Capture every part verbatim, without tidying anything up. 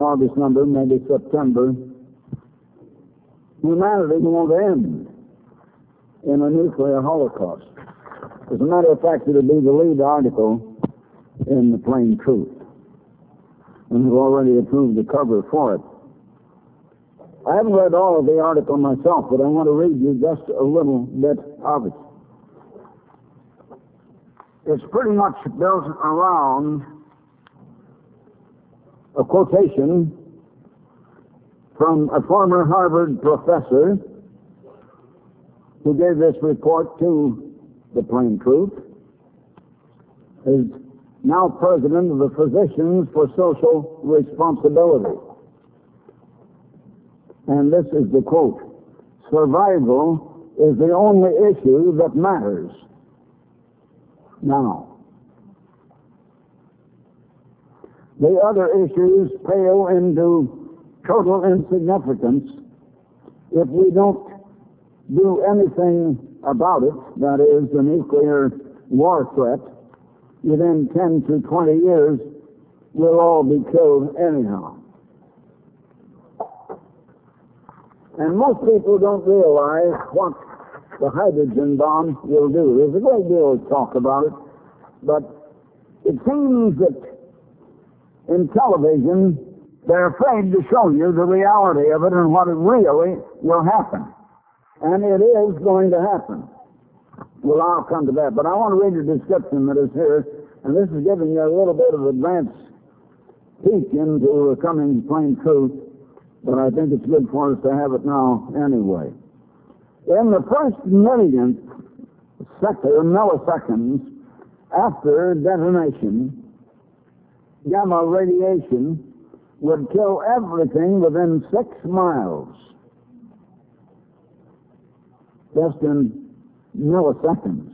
August number, maybe September, humanity won't end in a nuclear holocaust. As a matter of fact, it'll be the lead article in the Plain Truth. And we've already approved the cover for it. I haven't read all of the article myself, but I want to read you just a little bit of it. It's pretty much built around a quotation from a former Harvard professor who gave this report to the Plain Truth, is now president of the Physicians for Social Responsibility. And this is the quote: "Survival is the only issue that matters now. The other issues pale into total insignificance if we don't do anything about it, that is, the nuclear war threat. Within ten to twenty years, we'll all be killed anyhow." And most people don't realize what the hydrogen bomb will do. There's a great deal of talk about it, but it seems that in television, they're afraid to show you the reality of it and what it really will happen. And it is going to happen. Well, I'll come to that, but I want to read the description that is here, and this is giving you a little bit of advance peek into the coming Plain Truth, but I think it's good for us to have it now anyway. In the first millionth second, milliseconds after detonation, gamma radiation would kill everything within six miles. Just in milliseconds.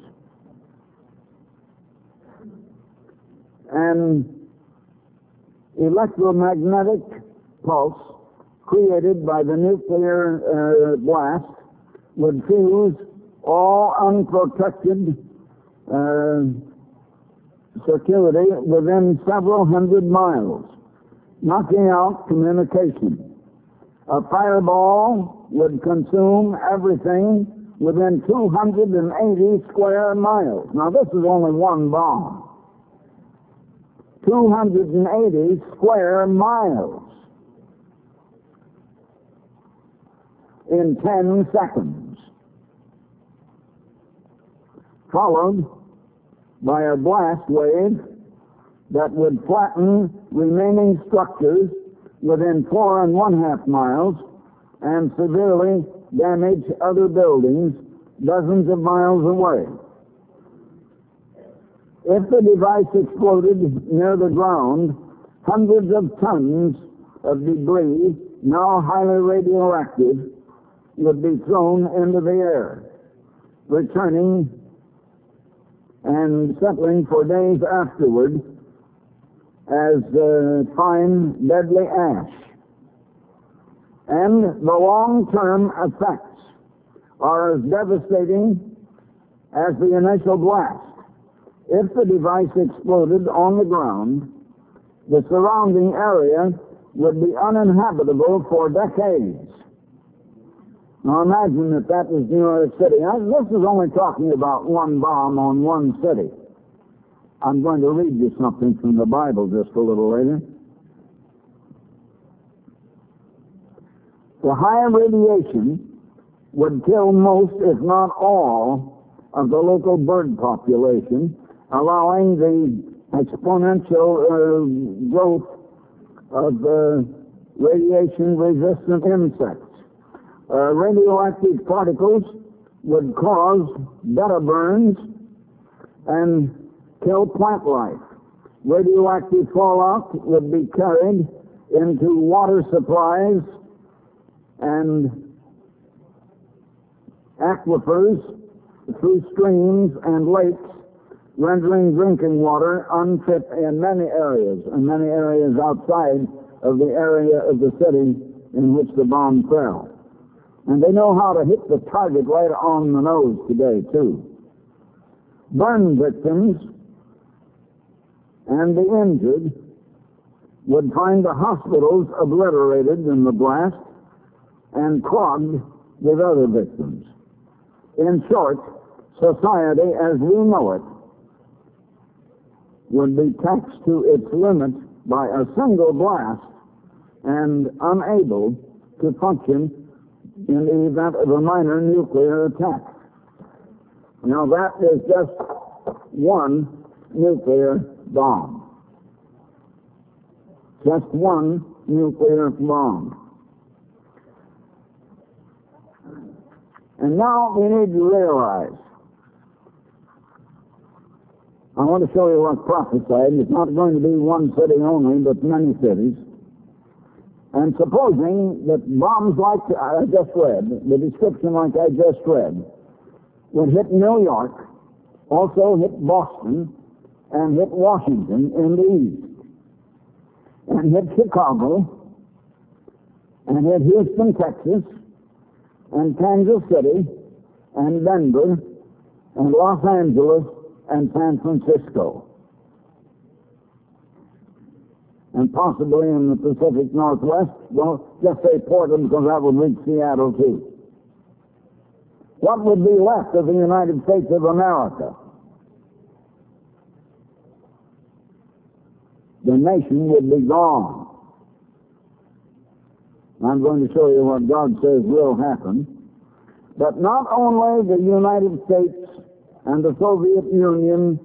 An electromagnetic pulse created by the nuclear uh, blast would fuse all unprotected uh, circuity within several hundred miles, knocking out communication. A fireball would consume everything within two hundred eighty square miles. Now, this is only one bomb. two hundred eighty square miles in ten seconds, followed by a blast wave that would flatten remaining structures within four and one half miles and severely damage other buildings dozens of miles away. If the device exploded near the ground, hundreds of tons of debris, now highly radioactive, would be thrown into the air, returning and settling for days afterward as uh, fine, deadly ash. And the long-term effects are as devastating as the initial blast. If the device exploded on the ground, the surrounding area would be uninhabitable for decades. Now imagine that that was New York City. Now, this is only talking about one bomb on one city. I'm going to read you something from the Bible just a little later. The high radiation would kill most, if not all, of the local bird population, allowing the exponential uh, growth of uh, radiation-resistant insects. Uh, radioactive particles would cause beta burns and kill plant life. Radioactive fallout would be carried into water supplies and aquifers through streams and lakes, rendering drinking water unfit in many areas, and many areas outside of the area of the city in which the bomb fell. And they know how to hit the target right on the nose today, too. Burn victims and the injured would find the hospitals obliterated in the blast and clogged with other victims. In short, society as we know it would be taxed to its limit by a single blast and unable to function in the event of a minor nuclear attack. Now that is just one nuclear bomb. Just one nuclear bomb. And now we need to realize, I want to show you what's prophesied. It's not going to be one city only, but many cities. And supposing that bombs like I just read, the description like I just read, would hit New York, also hit Boston, and hit Washington in the east, and hit Chicago, and hit Houston, Texas, and Kansas City, and Denver, and Los Angeles, and San Francisco, and possibly in the Pacific Northwest. Well, just say Portland, because that would reach Seattle too. What would be left of the United States of America? The nation would be gone. I'm going to show you what God says will happen. But not only the United States and the Soviet Union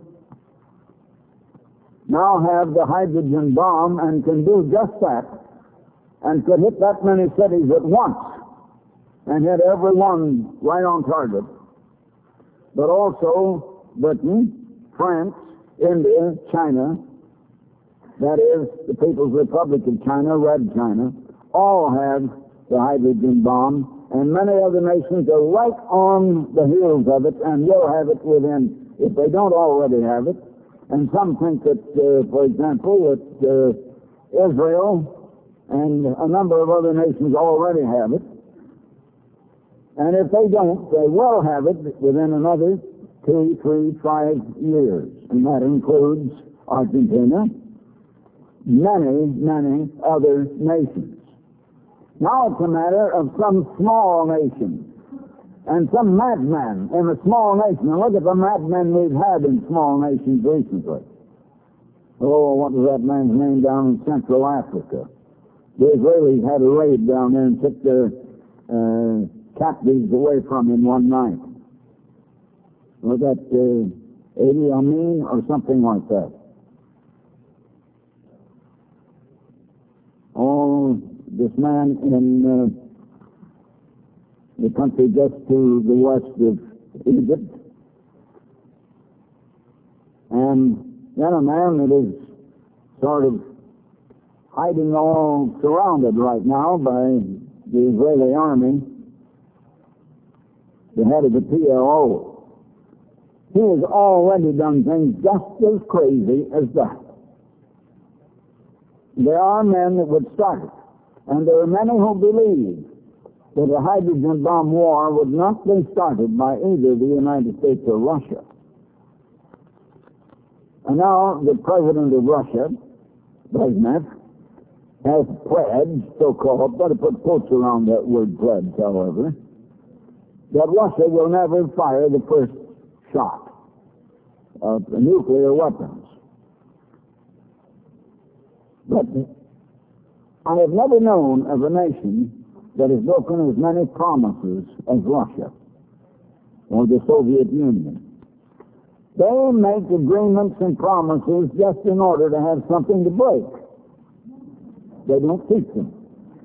now have the hydrogen bomb and can do just that, and could hit that many cities at once and hit every one right on target, but also Britain, France, India, China, that is the People's Republic of China, Red China, all have the hydrogen bomb, and many other nations are right on the heels of it and will have it within, if they don't already have it. And some think that, uh, for example, that uh, Israel and a number of other nations already have it. And if they don't, they will have it within another two, three, five years. And that includes Argentina, many, many other nations. Now it's a matter of some small nation and some madman in a small nation. And look at the madmen we've had in small nations recently. Oh, what was that man's name down in Central Africa? The Israelis had a raid down there and took their uh, captives away from him one night. Was that uh, Idi Amin or something like that? Oh, this man in uh, the country just to the west of Egypt. And then a man that is sort of hiding all surrounded right now by the Israeli army, the head of the P L O. He has already done things just as crazy as that. There are men that would start it. And there are many who believe that a hydrogen bomb war would not be started by either the United States or Russia. And now the president of Russia, Brezhnev, has pledged, so-called, better put quotes around that word pledge, however, that Russia will never fire the first shot of the nuclear weapons. But I have never known of a nation that has broken as many promises as Russia or the Soviet Union. They make agreements and promises just in order to have something to break. They don't keep them.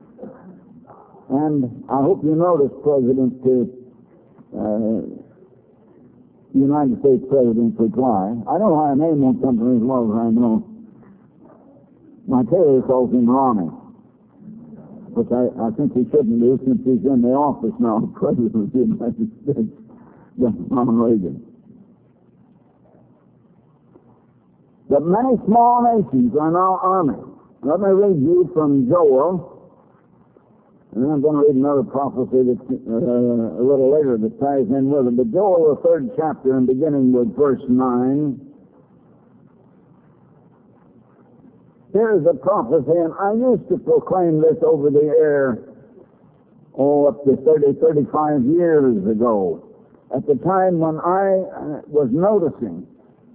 And I hope you notice, President, uh, uh, United States President's reply. I don't know how to name one something as well as I know. My tailor calls him Ronnie, which I, I think he shouldn't do since he's in the office now, President of the United States, Ronald Reagan. But many small nations are now arming. Let me read you from Joel, and then I'm going to read another prophecy that's uh, a little later that ties in with it. But Joel, the third chapter, and beginning with verse nine, Here's a prophecy, and I used to proclaim this over the air, oh, up to thirty, thirty-five years ago, at the time when I uh, was noticing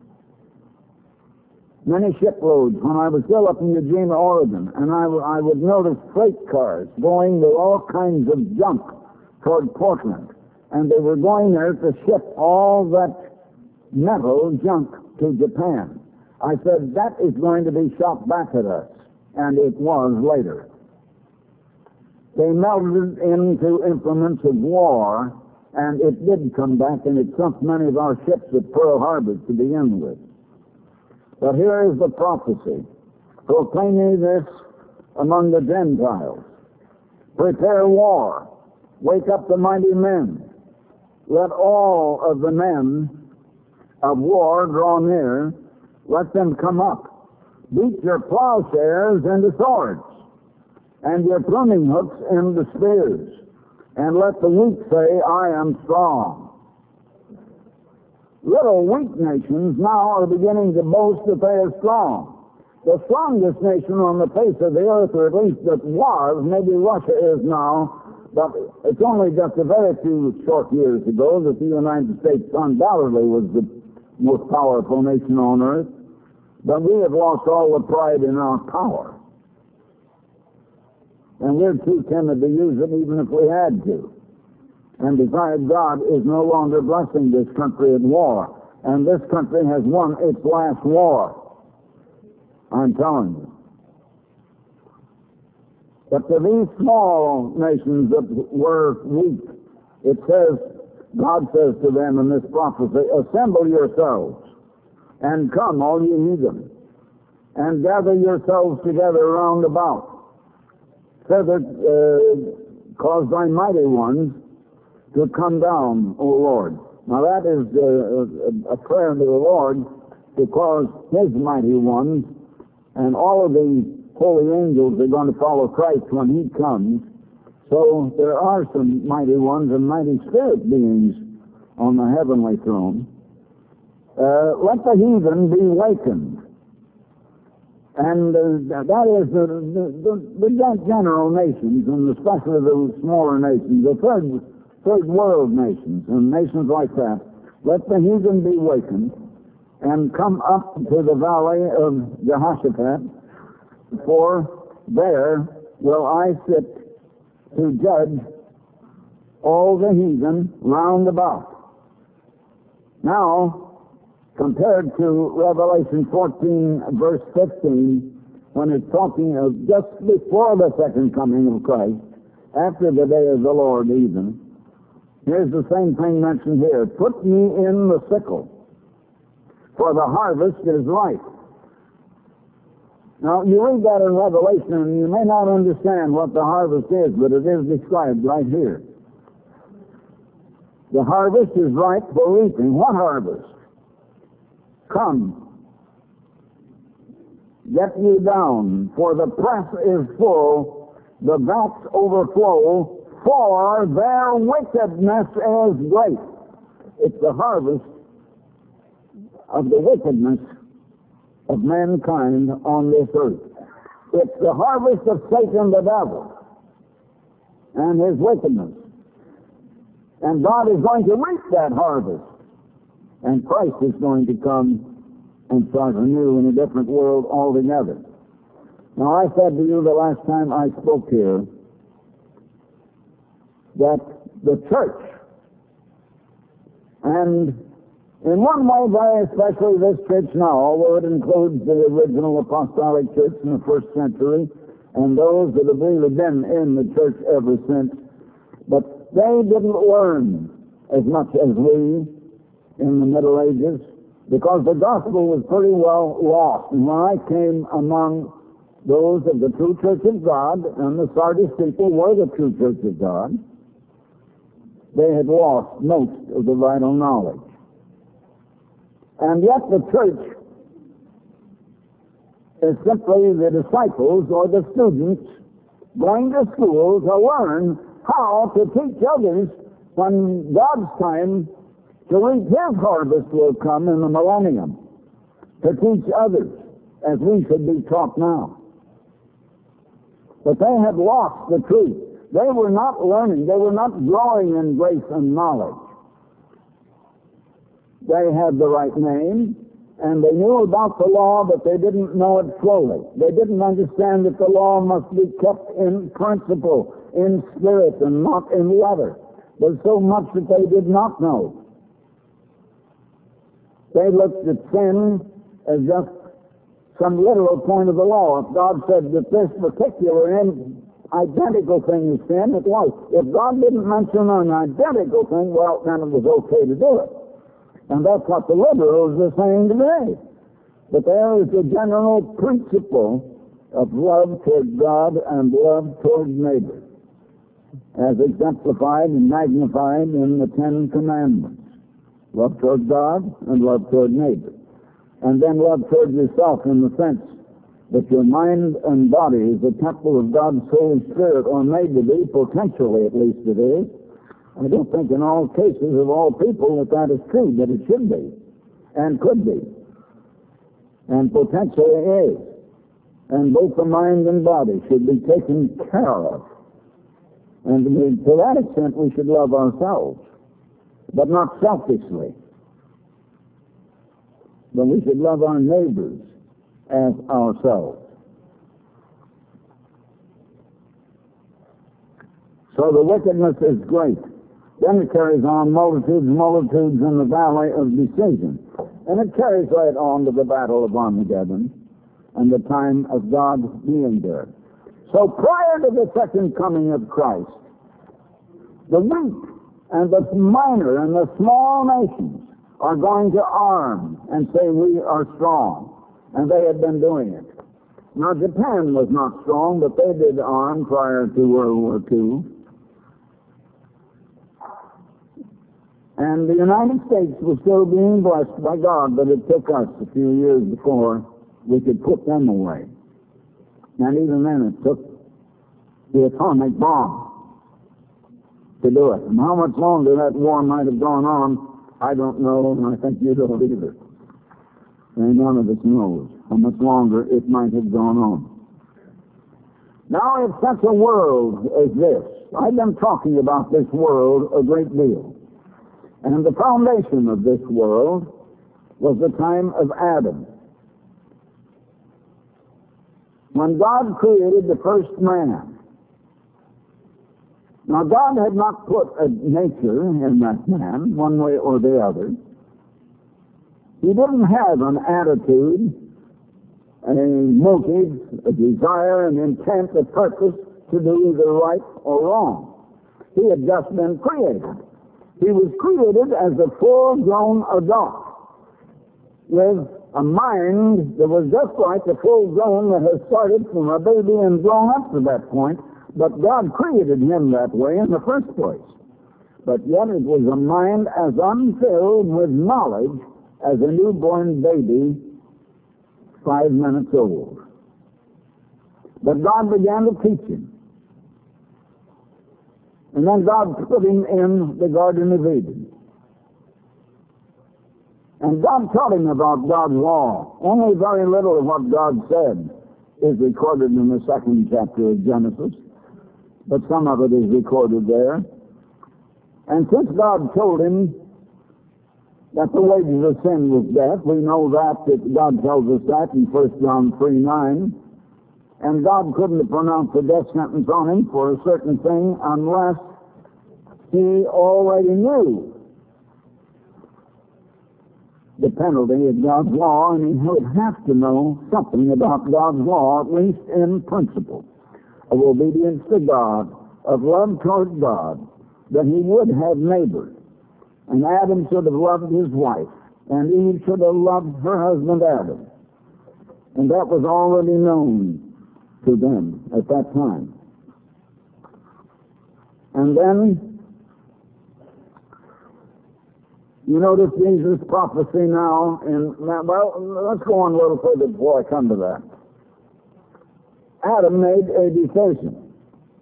many shiploads, when I was still up in Eugene, Oregon, and I, I would notice freight cars going with all kinds of junk toward Portland, and they were going there to ship all that metal junk to Japan. I said, that is going to be shot back at us, and it was later. They melted into implements of war, and it did come back, and it sunk many of our ships at Pearl Harbor to begin with. But here is the prophecy. Proclaim ye this among the Gentiles. Prepare war. Wake up the mighty men. Let all of the men of war draw near. Let them come up. Beat your plowshares into swords, and your pruning hooks into spears. And let the weak say, I am strong. Little weak nations now are beginning to boast that they are strong. The strongest nation on the face of the earth, or at least that was, maybe Russia is now, but it's only just a very few short years ago that the United States undoubtedly was the most powerful nation on earth. But we have lost all the pride in our power. And we're too timid to use it even if we had to. And besides, God is no longer blessing this country in war. And this country has won its last war. I'm telling you. But to these small nations that were weak, it says, God says to them in this prophecy, assemble yourselves, and come, all ye heathen, and gather yourselves together round about, so that uh, cause thy mighty ones to come down, O Lord. Now that is uh, a prayer to the Lord to cause his mighty ones, and all of the holy angels are going to follow Christ when he comes. So there are some mighty ones and mighty spirit beings on the heavenly throne. Uh, let the heathen be wakened. And uh, that is the, the, the, the general nations, and especially the smaller nations, the third, third world nations, and nations like that. Let the heathen be wakened and come up to the valley of Jehoshaphat, for there will I sit to judge all the heathen round about. Now, compared to Revelation fourteen, verse fifteen, when it's talking of just before the second coming of Christ, after the day of the Lord even, here's the same thing mentioned here. Put ye in the sickle, for the harvest is ripe. Now, you read that in Revelation, and you may not understand what the harvest is, but it is described right here. The harvest is ripe for reaping. What harvest? Come, get ye down, for the press is full, the vats overflow, for their wickedness is great. It's the harvest of the wickedness of mankind on this earth. It's the harvest of Satan the devil and his wickedness. And God is going to reap that harvest. And Christ is going to come and start anew in a different world altogether. Now, I said to you the last time I spoke here that the church, and in one way very especially this church now, although it includes the original apostolic church in the first century and those that have really been in the church ever since, but they didn't learn as much as we in the Middle Ages, because the gospel was pretty well lost. And when I came among those of the true church of God, and the Sardis people were the true church of God, they had lost most of the vital knowledge. And yet the church is simply the disciples or the students going to school to learn how to teach others when God's time to reap his harvest will come in the millennium, to teach others. as we should be taught now. But they had lost the truth. They were not learning. They were not growing in grace and knowledge. They had the right name, and they knew about the law, but they didn't know it fully. They didn't understand that the law must be kept in principle, in spirit, and not in letter. There's so much that they did not know. They looked at sin as just some literal point of the law. If God said that this particular in identical thing is sin, it was. If God didn't mention an identical thing, well, then it was okay to do it. And that's what the liberals are saying today. But there is a general principle of love toward God and love toward neighbor, as exemplified and magnified in the Ten Commandments. Love toward God and love toward neighbor. And then love toward yourself in the sense that your mind and body is a temple of God's Holy Spirit, or made to be, potentially at least it is. I don't think in all cases of all people that that is true, but it should be, and could be, and potentially is. And both the mind and body should be taken care of. And to that extent, we should love ourselves, but not selfishly. But we should love our neighbors as ourselves. So the wickedness is great. Then it carries on multitudes, multitudes in the valley of decision. And it carries right on to the battle of Armageddon and the time of God being there. So prior to the second coming of Christ, the weak and the minor and the small nations are going to arm and say we are strong. And they had been doing it. Now Japan was not strong, but they did arm prior to World War Two. And the United States was still being blessed by God, but it took us a few years before we could put them away. And even then it took the atomic bomb to do it. And how much longer that war might have gone on, I don't know, and I think you don't either. And none of us knows how much longer it might have gone on. Now, if such a world as this, I've been talking about this world a great deal. And the foundation of this world was the time of Adam. When God created the first man. Now, God had not put a nature in that man, one way or the other. He didn't have an attitude, a motive, a desire, an intent, a purpose to do either right or wrong. He had just been created. He was created as a full-grown adult with a mind that was just like the full-grown that has started from a baby and grown up to that point, but God created him that way in the first place. But yet it was a mind as unfilled with knowledge as a newborn baby five minutes old. But God began to teach him. And then God put him in the Garden of Eden. And God taught him about God's law. Only very little of what God said is recorded in the second chapter of Genesis, but some of it is recorded there. And since God told him that the wages of sin was death, we know that, that God tells us that in First John three nine. And God couldn't have pronounced a death sentence on him for a certain thing unless he already knew the penalty of God's law, and he would have to know something about God's law, at least in principle, of obedience to God, of love toward God, that he would have neighbors. And Adam should have loved his wife, and Eve should have loved her husband Adam. And that was already known to them at that time. And then, you notice Jesus' prophecy now, in, well, let's go on a little further before I come to that. Adam made a decision.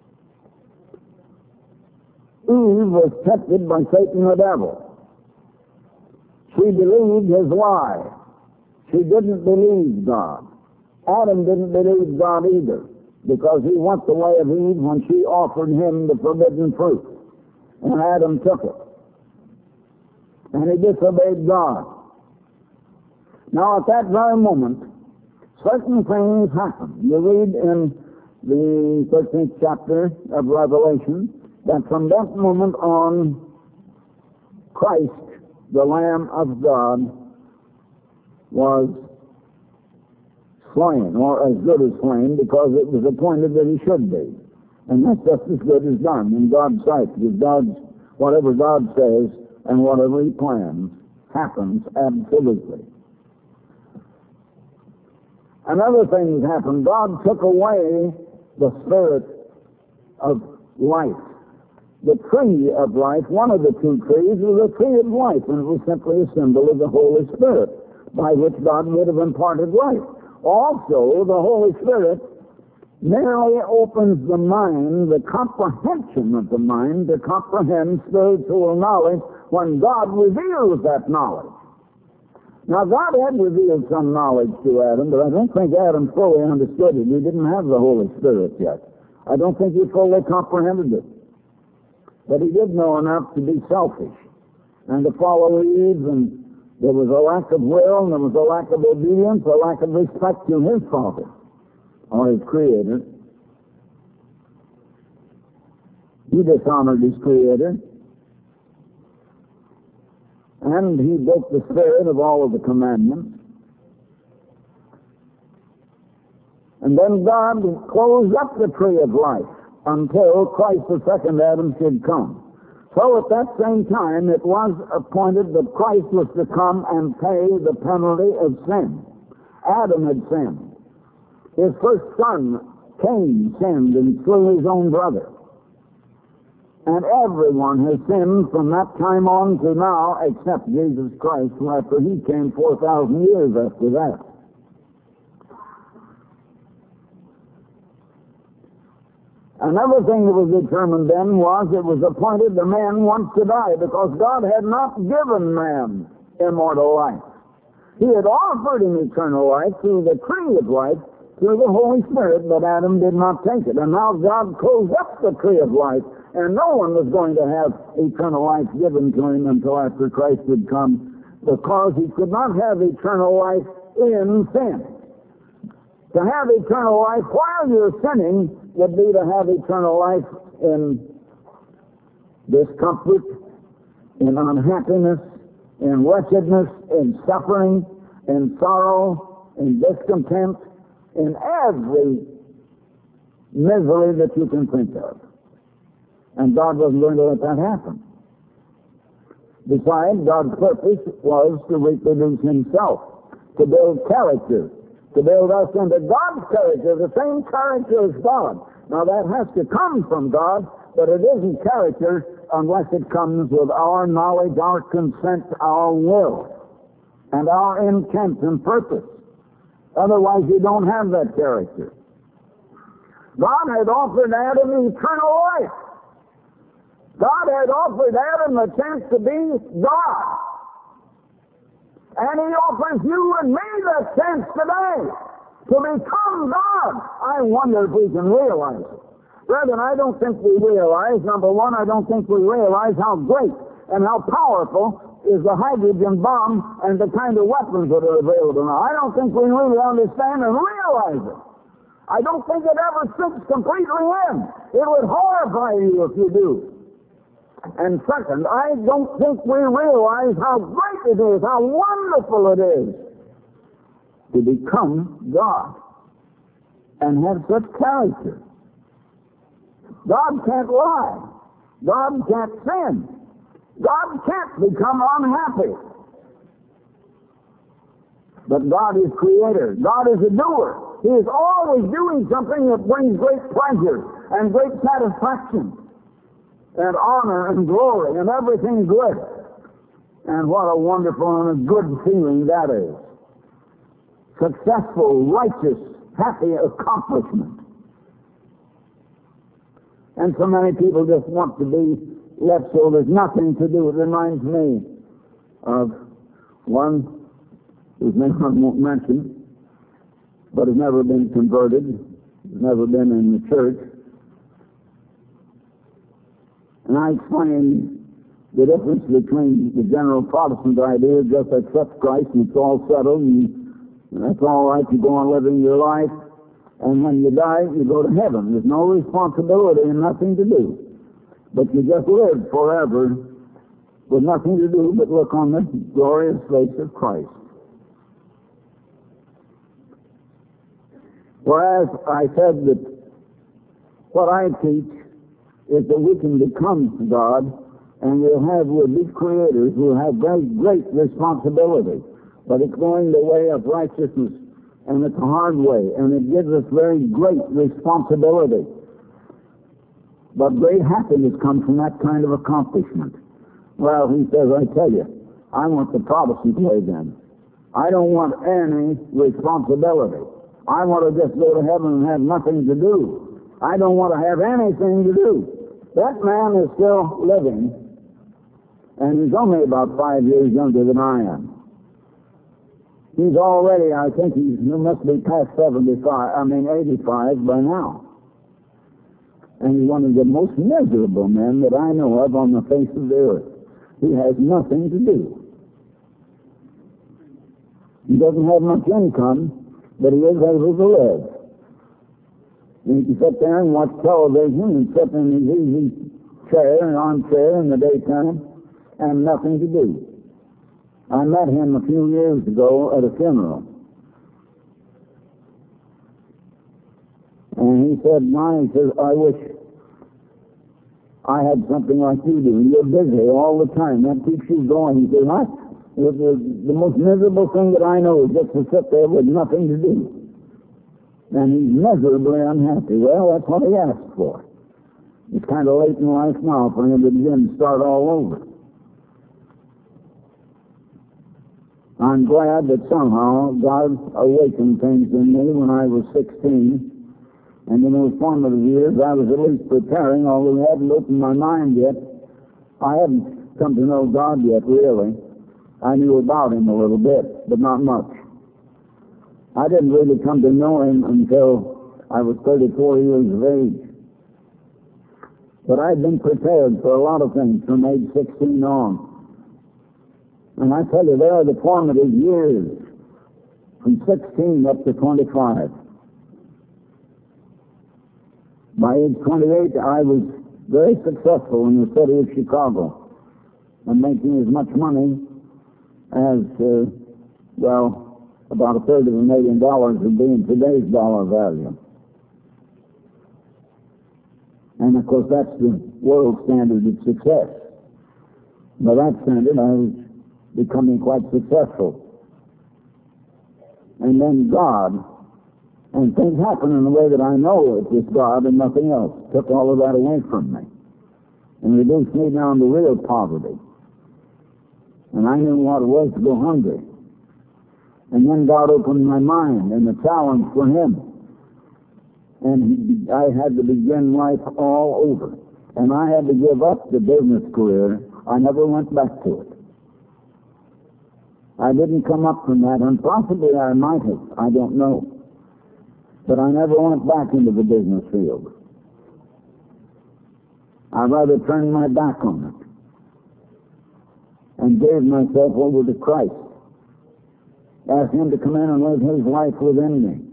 Eve was tempted by Satan the devil. She believed his lie. She didn't believe God. Adam didn't believe God either, because he went the way of Eve when she offered him the forbidden fruit, and Adam took it. And he disobeyed God. Now at that very moment, certain things happened. You read in the thirteenth chapter of Revelation that from that moment on, Christ, the Lamb of God, was slain, or as good as slain, because it was appointed that he should be. And that's just as good as done in God's sight, because God's, whatever God says and whatever he plans happens absolutely. Another thing that happened, God took away the spirit of life. The tree of life, one of the two trees, was a tree of life, and it was simply a symbol of the Holy Spirit, by which God would have imparted life. Also, the Holy Spirit merely opens the mind, the comprehension of the mind, to comprehend spiritual knowledge when God reveals that knowledge. Now, God had revealed some knowledge to Adam, but I don't think Adam fully understood it. He didn't have the Holy Spirit yet. I don't think he fully comprehended it. But he did know enough to be selfish and to follow Eve, and there was a lack of will, and there was a lack of obedience, a lack of respect to his father, or his creator. He dishonored his creator, and he broke the spirit of all of the commandments. And then God closed up the tree of life until Christ, the second Adam, should come. So at that same time, it was appointed that Christ was to come and pay the penalty of sin. Adam had sinned. His first son, Cain, sinned and slew his own brother. And everyone has sinned from that time on to now, except Jesus Christ, who after he came four thousand years after that. Another thing that was determined then was it was appointed the man wants to die, because God had not given man immortal life. He had offered him eternal life through the tree of life, through the Holy Spirit, but Adam did not take it. And now God closed up the tree of life, and no one was going to have eternal life given to him until after Christ had come, because he could not have eternal life in sin. To have eternal life while you're sinning would be to have eternal life in discomfort, in unhappiness, in wretchedness, in suffering, in sorrow, in discontent, in every misery that you can think of. And God wasn't going to let that happen. Besides, God's purpose was to reproduce himself, to build character, to build us into God's character, the same character as God. Now that has to come from God, but it isn't character unless it comes with our knowledge, our consent, our will, and our intent and purpose. Otherwise you don't have that character. God had offered Adam eternal life. God had offered Adam the chance to be God. And he offers you and me that chance today to become God. I wonder if we can realize it. Brethren, I don't think we realize, number one, I don't think we realize how great and how powerful is the hydrogen bomb and the kind of weapons that are available now. I don't think we really understand and realize it. I don't think it ever sinks completely in. It would horrify you if you do. And second, I don't think we realize how great it is, how wonderful it is to become God and have such character. God can't lie. God can't sin. God can't become unhappy. But God is creator. God is a doer. He is always doing something that brings great pleasure and great satisfaction and honor and glory and everything good. And what a wonderful and a good feeling that is. Successful, righteous, happy accomplishment. And so many people just want to be left so there's nothing to do. It reminds me of one whose name I won't mention, but has never been converted, never been in the church. And I explained the difference between the general Protestant idea, just accept Christ and it's all settled and that's all right, you go on living your life, and when you die, you go to heaven. There's no responsibility and nothing to do. But you just live forever with nothing to do but look on the glorious face of Christ. Whereas I said that what I teach is that we can become God, and we'll have, we'll be creators, we'll have very great responsibility. But it's going the way of righteousness, and it's a hard way, and it gives us very great responsibility. But great happiness comes from that kind of accomplishment. Well, he says, I tell you, I want the Protestant way then. I don't want any responsibility. I want to just go to heaven and have nothing to do. I don't want to have anything to do. That man is still living, and he's only about five years younger than I am. He's already, I think he's, he must be past seventy-five, I mean eighty-five by now. And he's one of the most miserable men that I know of on the face of the earth. He has nothing to do. He doesn't have much income, but he is able to live. And he can sit there and watch television and sit in his easy chair and armchair in the daytime and nothing to do. I met him a few years ago at a funeral. And he said, "My, he says, I wish I had something like you do. You're busy all the time. That keeps you going." He says, I, the, the, the most miserable thing that I know is just to sit there with nothing to do. And he's miserably unhappy. Well, that's what he asked for. It's kind of late in life now for him to begin to start all over. I'm glad that somehow God awakened things in me when I was sixteen. And in those formative years, I was at least preparing, although I hadn't opened my mind yet. I hadn't come to know God yet, really. I knew about him a little bit, but not much. I didn't really come to know him until I was thirty-four years of age. But I'd been prepared for a lot of things from age sixteen on. And I tell you, there are the formative years, from sixteen up to twenty-five. By age twenty-eight, I was very successful in the city of Chicago and making as much money as, uh, well, about a third of a million dollars would be in today's dollar value. And, of course, that's the world standard of success. By that standard, I was becoming quite successful. And then God, and things happen in the way that I know it was God and nothing else, took all of that away from me and reduced me down to real poverty. And I knew what it was to go hungry. And then God opened my mind and the challenge for him. And I had to begin life all over. And I had to give up the business career. I never went back to it. I didn't come up from that, and possibly I might have, I don't know. But I never went back into the business field. I rather turned my back on it and gave myself over to Christ. Asked him to come in and live his life within me.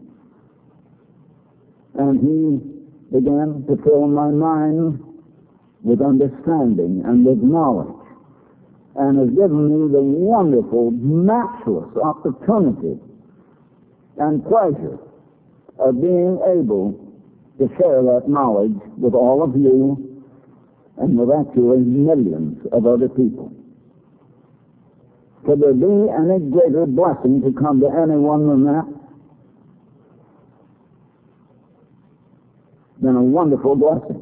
And he began to fill my mind with understanding and with knowledge, and has given me the wonderful, matchless opportunity and pleasure of being able to share that knowledge with all of you and with actually millions of other people. Could there be any greater blessing to come to anyone than that? Than a wonderful blessing.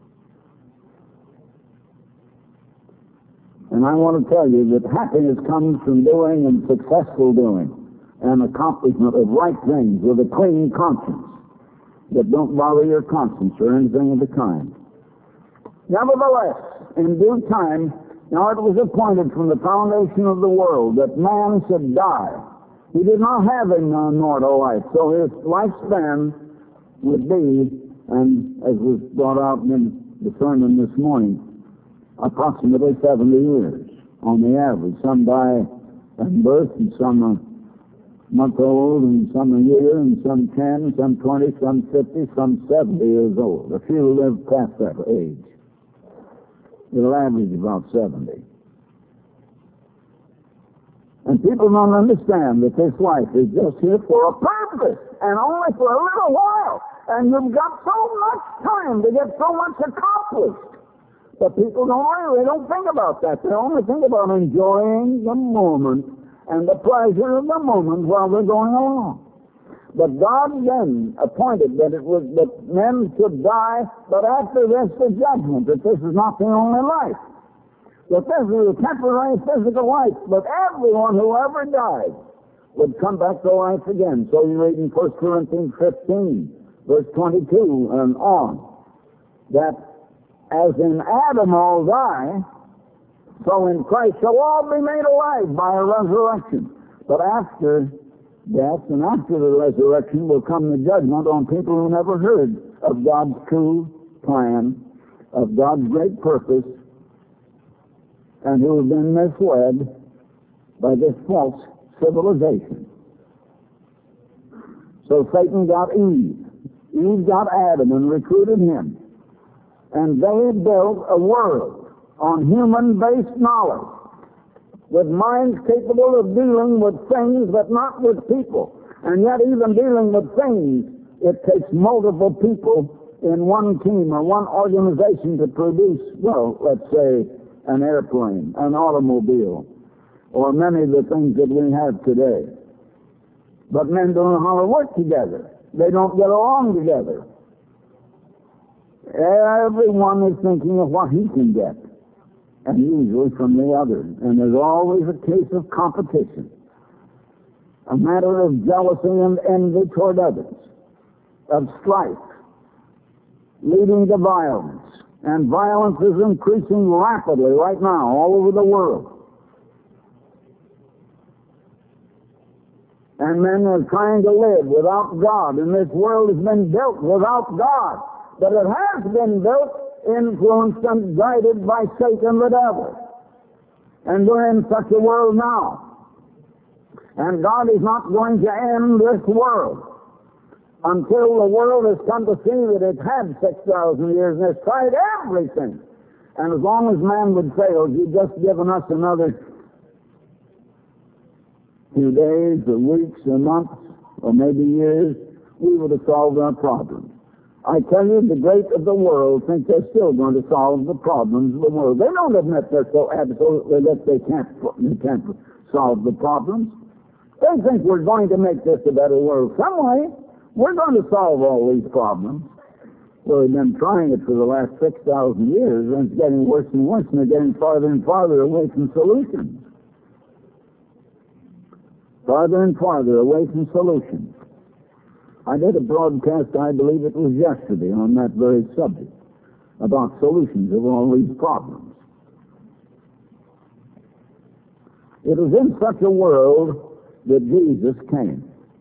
And I want to tell you that happiness comes from doing and successful doing and accomplishment of right things with a clean conscience that don't bother your conscience or anything of the kind. Nevertheless, in due time, now it was appointed from the foundation of the world that man should die, He did not have an immortal life, so his lifespan would be, and as was brought out in the sermon this morning, approximately seventy years on the average. Some die at birth, and some are a month old, and some a year, and some ten, some twenty, some fifty, some seventy years old. A few live past that age. It'll average about seventy. And people don't understand that this life is just here for a purpose, and only for a little while. And you've got so much time to get so much accomplished. But people don't really don't think about that. They only think about enjoying the moment and the pleasure of the moment while they're going along. But God then appointed that it was that men should die, but after this the judgment, that this is not the only life. That this is a temporary physical life, but everyone who ever died would come back to life again. So you read in First Corinthians fifteen, verse twenty-two and on, that as in Adam all die, so in Christ shall all be made alive by a resurrection. But after death and after the resurrection will come the judgment on people who never heard of God's true plan, of God's great purpose, and who have been misled by this false civilization. So Satan got Eve. Eve got Adam and recruited him. And they built a world on human-based knowledge, with minds capable of dealing with things but not with people. And yet even dealing with things, it takes multiple people in one team or one organization to produce, well, let's say, an airplane, an automobile, or many of the things that we have today. But men don't know how to work together. They don't get along together. Everyone is thinking of what he can get, and usually from the other. And there's always a case of competition, a matter of jealousy and envy toward others, of strife, leading to violence. And violence is increasing rapidly right now all over the world. And men are trying to live without God, and this world has been built without God. But it has been built, influenced, and guided by Satan the devil. And we're in such a world now. And God is not going to end this world until the world has come to see that it had six thousand years and has tried everything. And as long as man would fail, you've just given us another few days or weeks or months or maybe years, we would have solved our problems. I tell you, the great of the world think they're still going to solve the problems of the world. They don't admit they're so absolutely that they can't, they can't solve the problems. They think we're going to make this a better world some way. We're going to solve all these problems. Well, we've been trying it for the last six thousand years, and it's getting worse and worse, and they're getting farther and farther away from solutions. Farther and farther away from solutions. I did a broadcast, I believe it was yesterday, on that very subject, about solutions of all these problems. It was in such a world that Jesus came.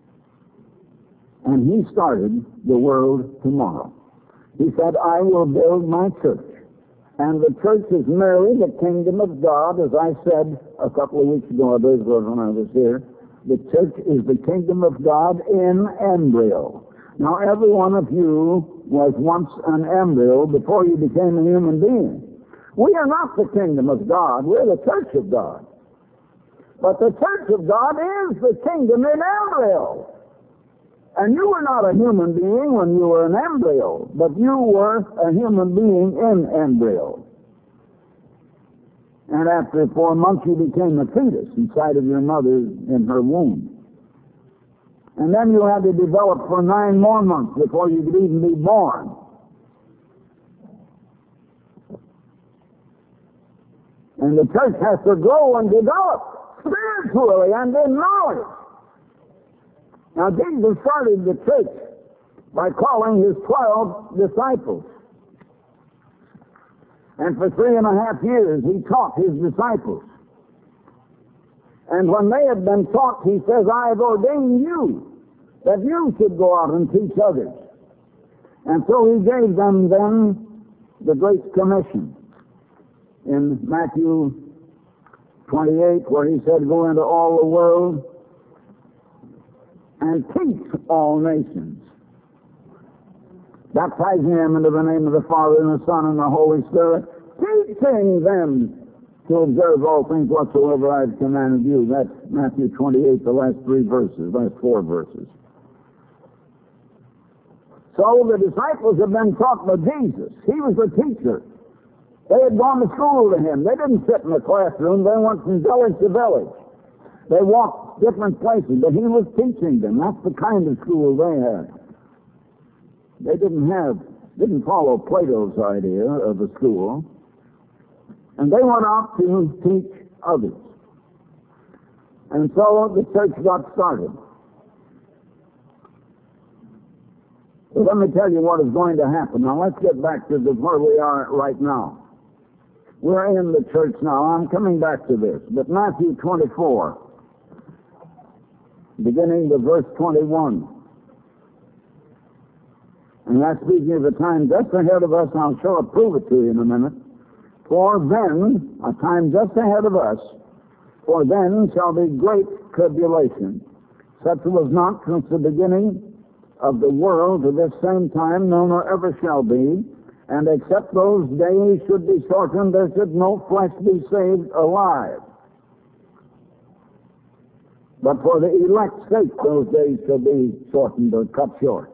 And he started the world tomorrow. He said, I will build my church. And the church is merely the kingdom of God, as I said a couple of weeks ago, I believe it was when I was here. The church is the kingdom of God in embryo. Now, every one of you was once an embryo before you became a human being. We are not the kingdom of God. We're the church of God. But the church of God is the kingdom in embryo. And you were not a human being when you were an embryo, but you were a human being in embryo. And after four months, you became a fetus inside of your mother in her womb. And then you had to develop for nine more months before you could even be born. And the church has to grow and develop spiritually and in knowledge. Now, Jesus started the church by calling his twelve disciples. And for three and a half years, he taught his disciples. And when they had been taught, he says, I have ordained you that you should go out and teach others. And so he gave them then the Great Commission in Matthew twenty-eight, where he said, go into all the world and teach all nations, baptizing them into the name of the Father and the Son and the Holy Spirit, teaching them to observe all things whatsoever I have commanded you. That's Matthew twenty-eight, the last three verses, last four verses. So the disciples have been taught by Jesus. He was the teacher. They had gone to school to him. They didn't sit in the classroom. They went from village to village. They walked different places, but he was teaching them. That's the kind of school they had. They didn't have, didn't follow Plato's idea of a school. And they went out to teach others. And so the church got started. But let me tell you what is going to happen. Now let's get back to the, where we are right now. We're in the church now. I'm coming back to this. But Matthew twenty-four, beginning with verse twenty-one. And that's speaking of the time just ahead of us. I'll show it, prove it to you in a minute. For then, a time just ahead of us, for then shall be great tribulation, such was not since the beginning of the world to this same time, no, nor ever shall be. And except those days should be shortened, there should no flesh be saved alive. But for the elect's sake, those days shall be shortened or cut short.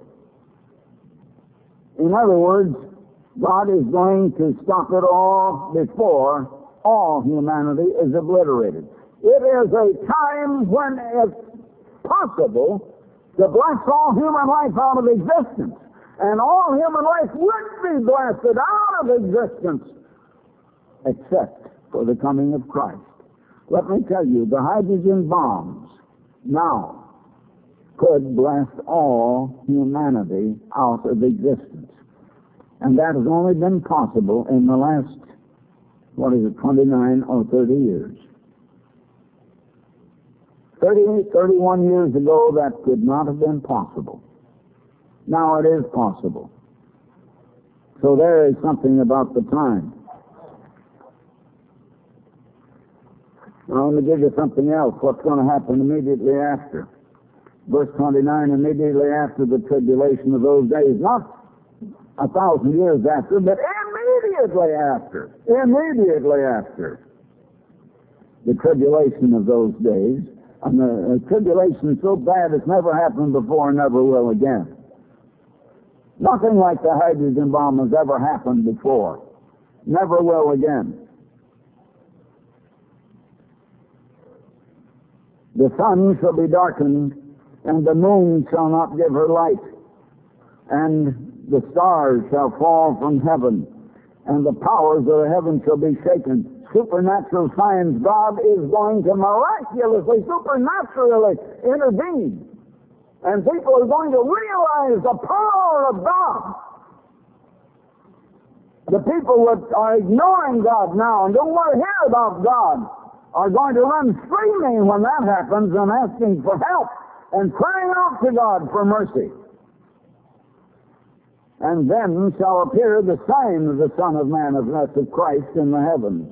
In other words, God is going to stop it all before all humanity is obliterated. It is a time when it's possible to bless all human life out of existence. And all human life would be blasted out of existence except for the coming of Christ. Let me tell you, the hydrogen bombs now could blast all humanity out of existence. And that has only been possible in the last, what is it, twenty-nine or thirty years. thirty, thirty-one years ago, that could not have been possible. Now it is possible. So there is something about the time. Now let me give you something else. What's going to happen immediately after? Verse twenty-nine, immediately after the tribulation of those days. Not a thousand years after, but immediately after. Immediately after the tribulation of those days. And the, the tribulation is so bad it's never happened before and never will again. Nothing like the hydrogen bomb has ever happened before. Never will again. The sun shall be darkened, and the moon shall not give her light, and the stars shall fall from heaven, and the powers of the heaven shall be shaken. Supernatural signs, God is going to miraculously, supernaturally intervene. And people are going to realize the power of God. The people that are ignoring God now and don't want to hear about God are going to run screaming when that happens and asking for help and crying out to God for mercy. And then shall appear the sign of the Son of Man, of that of Christ in the heavens.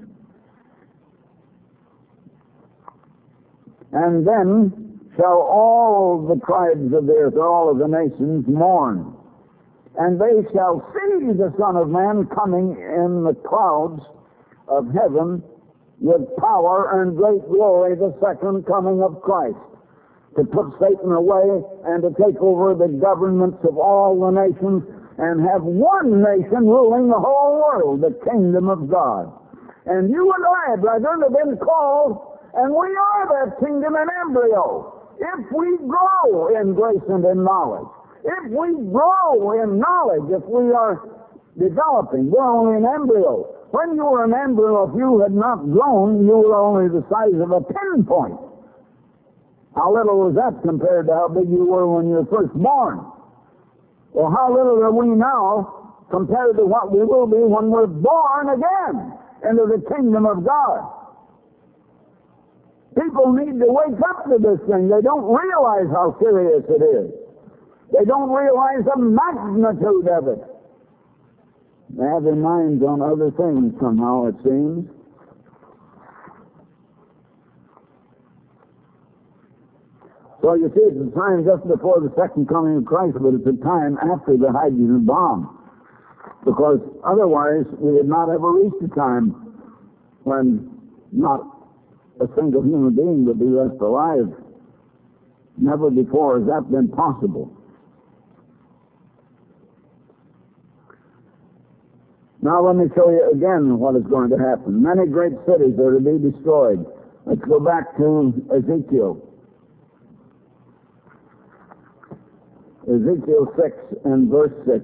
And then shall all the tribes of the earth, all of the nations, mourn. And they shall see the Son of Man coming in the clouds of heaven with power and great glory, the second coming of Christ, to put Satan away and to take over the governments of all the nations and have one nation ruling the whole world, the kingdom of God. And you and I, brethren, have been called, and we are that kingdom in embryo. If we grow in grace and in knowledge, if we grow in knowledge, if we are developing, we're only an embryo. When you were an embryo, if you had not grown, you were only the size of a pinpoint. How little was that compared to how big you were when you were first born? Well, how little are we now compared to what we will be when we're born again into the kingdom of God? People need to wake up to this thing. They don't realize how serious it is. They don't realize the magnitude of it. They have their minds on other things somehow, it seems. So you see, it's a time just before the second coming of Christ, but it's a time after the hydrogen bomb. Because otherwise, we would not ever reach a time when not a single human being would be left alive. Never before has that been possible. Now let me show you again what is going to happen. Many great cities are to be destroyed. Let's go back to Ezekiel. Ezekiel six and verse six.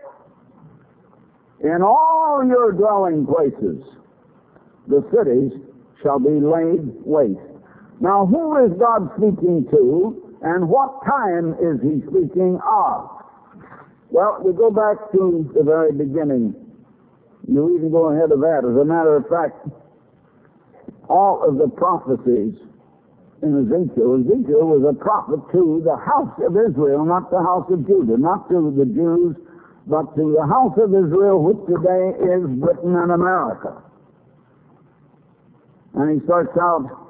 In all your dwelling places, the cities shall be laid waste. Now who is God speaking to, and what time is he speaking of? Well, we go back to the very beginning. You even go ahead of that. As a matter of fact, all of the prophecies in Ezekiel, Ezekiel was a prophet to the house of Israel, not the house of Judah, not to the Jews, but to the house of Israel, which today is Britain and America. And he starts out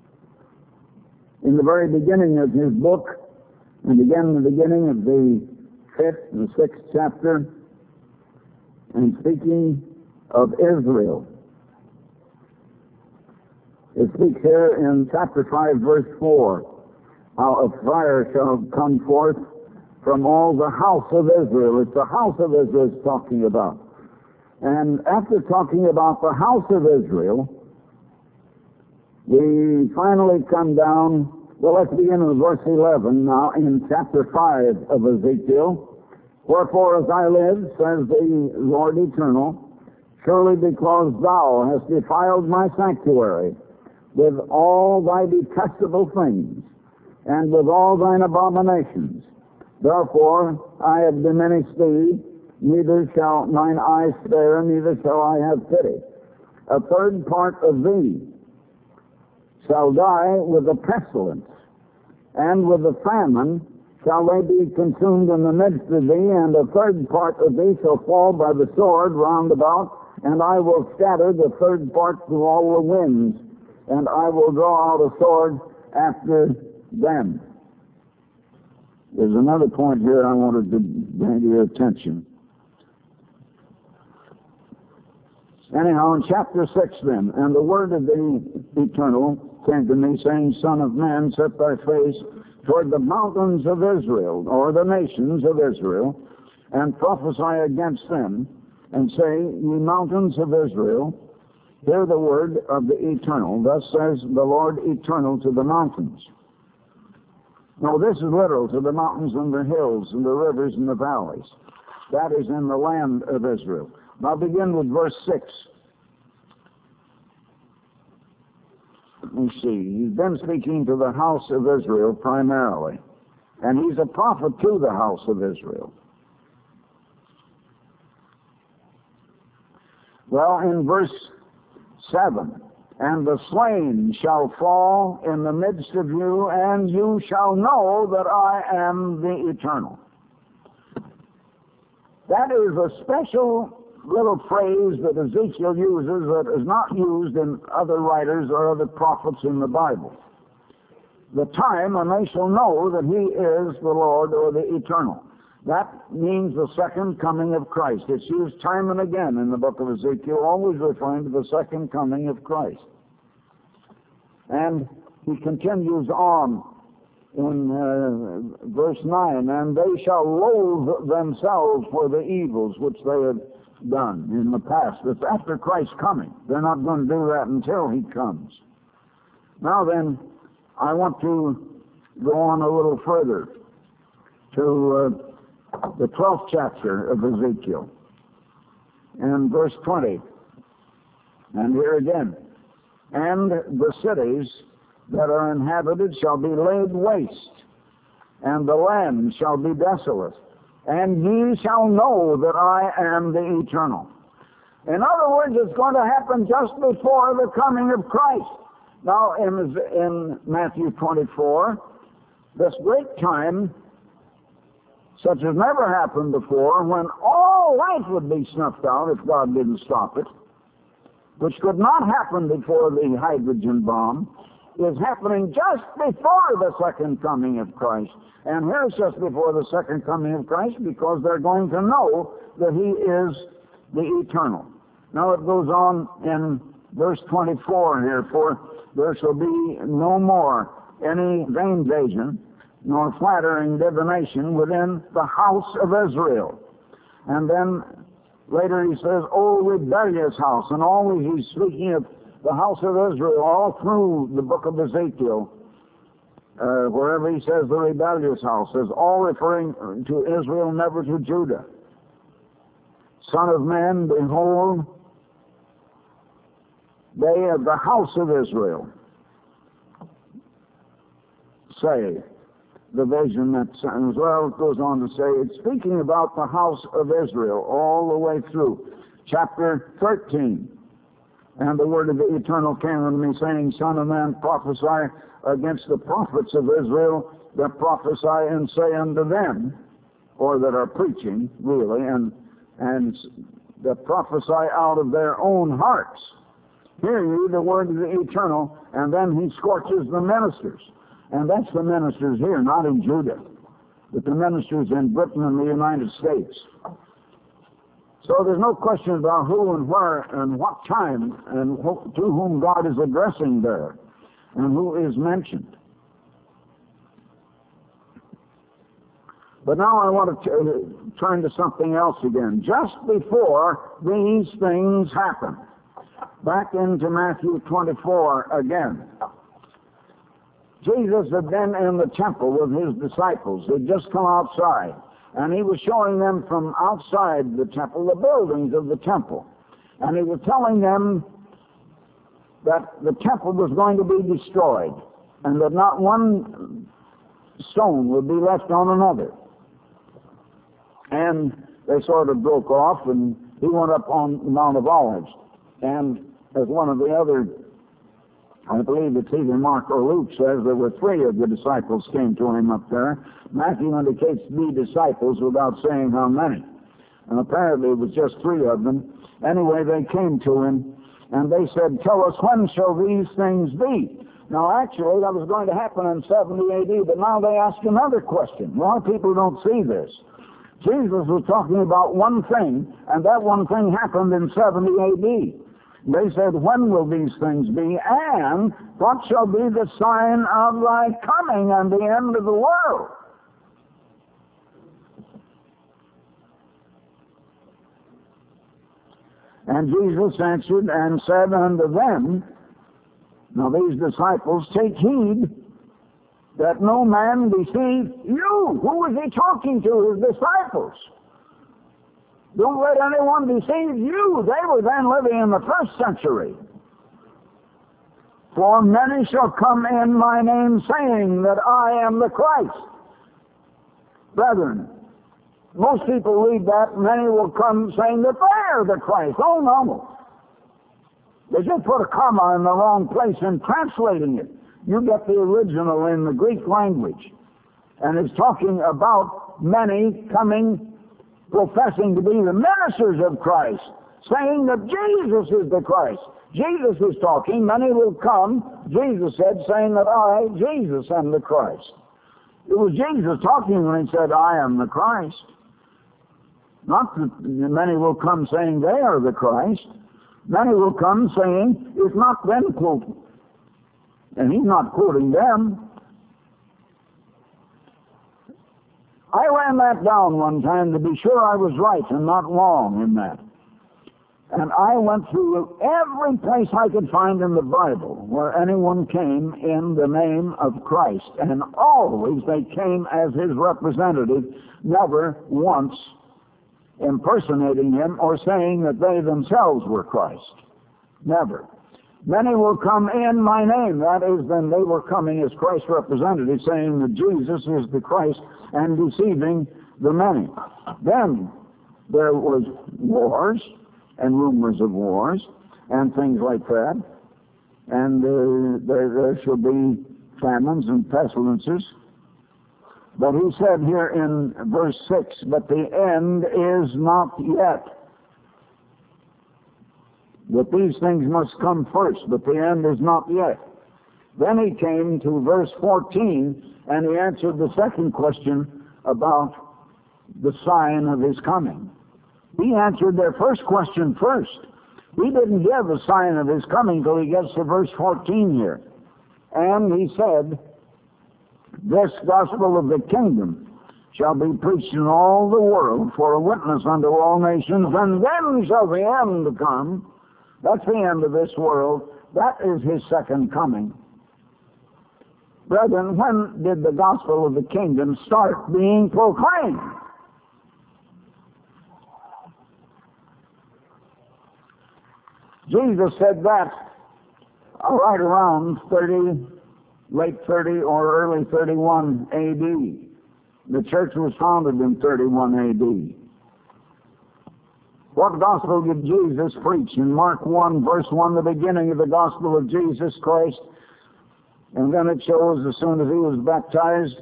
in the very beginning of his book, and again in the beginning of the fifth and sixth chapter, and speaking of Israel. It speaks here in chapter five, verse four, how a fire shall come forth from all the house of Israel. It's the house of Israel it's talking about. And after talking about the house of Israel, we finally come down, well, let's begin with verse eleven now in chapter five of Ezekiel. Wherefore, as I live, says the Lord Eternal, surely because thou hast defiled my sanctuary with all thy detestable things, and with all thine abominations, therefore I have diminished thee, neither shall mine eyes spare, neither shall I have pity. A third part of thee shall die with a pestilence, and with a famine shall they be consumed in the midst of thee, and a third part of thee shall fall by the sword round about, and I will scatter the third part to all the winds, and I will draw out a sword after them. There's another point here I wanted to bring to your attention. Anyhow, in chapter six then, and the word of the Eternal came to me, saying, Son of man, set thy face toward the mountains of Israel, or the nations of Israel, and prophesy against them, and say, Ye mountains of Israel, hear the word of the Eternal. Thus says the Lord Eternal to the mountains. Now this is literal, to the mountains and the hills and the rivers and the valleys. That is in the land of Israel. Now begin with verse six. Let me see. He's been speaking to the house of Israel primarily. And he's a prophet to the house of Israel. Well, in verse seven, and the slain shall fall in the midst of you, and you shall know that I am the Eternal. That is a special little phrase that Ezekiel uses that is not used in other writers or other prophets in the Bible. The time when they shall know that he is the Lord or the Eternal. That means the second coming of Christ. It's used time and again in the book of Ezekiel, always referring to the second coming of Christ. And he continues on in uh, verse nine, and they shall loathe themselves for the evils which they have done in the past. It's after Christ's coming. They're not going to do that until he comes. Now then, I want to go on a little further to uh, the twelfth chapter of Ezekiel and verse twenty. And here again, and the cities that are inhabited shall be laid waste, and the land shall be desolate, and ye shall know that I am the Eternal. In other words, it's going to happen just before the coming of Christ. Now, in, in Matthew twenty-four, this great time, such as never happened before, when all life would be snuffed out if God didn't stop it, which could not happen before the hydrogen bomb, is happening just before the second coming of Christ. And here's just before the second coming of Christ, because they're going to know that He is the eternal. Now it goes on in verse twenty-four here, for there shall be no more any vain vision, nor flattering divination within the house of Israel. And then later he says, O rebellious house, and always he's speaking of the house of Israel all through the book of Ezekiel. Uh, wherever he says the rebellious house, is all referring to Israel, never to Judah. Son of man, behold, they of the house of Israel say, the vision that as well goes on to say, it's speaking about the house of Israel all the way through. Chapter thirteen. And the word of the eternal came unto me, saying, Son of man, prophesy against the prophets of Israel that prophesy and say unto them, or that are preaching, really, and, and that prophesy out of their own hearts. Hear ye the word of the eternal, and then he scorches the ministers. And that's the ministers here, not in Judah, but the ministers in Britain and the United States. So there's no question about who and where and what time and who, to whom God is addressing there and who is mentioned. But now I want to t- turn to something else again. Just before these things happen, back into Matthew twenty-four again. Jesus had been in the temple with his disciples. They'd just come outside. And he was showing them from outside the temple, the buildings of the temple. And he was telling them that the temple was going to be destroyed and that not one stone would be left on another. And they sort of broke off, and he went up on the Mount of Olives. And as one of the other, I believe it's either Mark or Luke says, there were three of the disciples came to him up there. Matthew indicates the disciples without saying how many. And apparently it was just three of them. Anyway, they came to him, and they said, Tell us, when shall these things be? Now, actually, that was going to happen in seventy A D, but now they ask another question. A lot of people don't see this. Jesus was talking about one thing, and that one thing happened in seventy A D. They said, When will these things be? And what shall be the sign of thy coming and the end of the world? And Jesus answered and said unto them, now these disciples, take heed that no man deceive you. Who was he talking to? His disciples. Don't let anyone deceive you. They were then living in the first century. For many shall come in my name, saying that I am the Christ. Brethren, most people read that, many will come saying that they are the Christ. Oh, no. They just put a comma in the wrong place in translating it. You get the original in the Greek language. And it's talking about many coming, professing to be the ministers of Christ, saying that Jesus is the Christ. Jesus is talking, many will come, Jesus said, saying that I, Jesus, am the Christ. It was Jesus talking when he said, I am the Christ. Not that many will come saying they are the Christ. Many will come saying, it's not them quoting. And he's not quoting them. I ran that down one time to be sure I was right and not wrong in that. And I went through every place I could find in the Bible where anyone came in the name of Christ. And always they came as his representative, never once impersonating him or saying that they themselves were Christ. Never. Many will come in my name. That is, then they were coming as Christ's representatives, saying that Jesus is the Christ and deceiving the many. Then there was wars and rumors of wars and things like that. and uh, there, there shall be famines and pestilences. But he said here in verse six, but the end is not yet. That these things must come first, but the end is not yet. Then he came to verse fourteen, and he answered the second question about the sign of his coming. He answered their first question first. He didn't give a sign of his coming till he gets to verse fourteen here. And he said, this gospel of the kingdom shall be preached in all the world for a witness unto all nations, and then shall the end come. That's the end of this world. That is his second coming. Brethren, when did the gospel of the kingdom start being proclaimed? Jesus said that right around thirty, late thirty or early thirty-one A D. The church was founded in thirty-one A D. What gospel did Jesus preach? In Mark one, verse one, the beginning of the gospel of Jesus Christ. And then it shows as soon as he was baptized,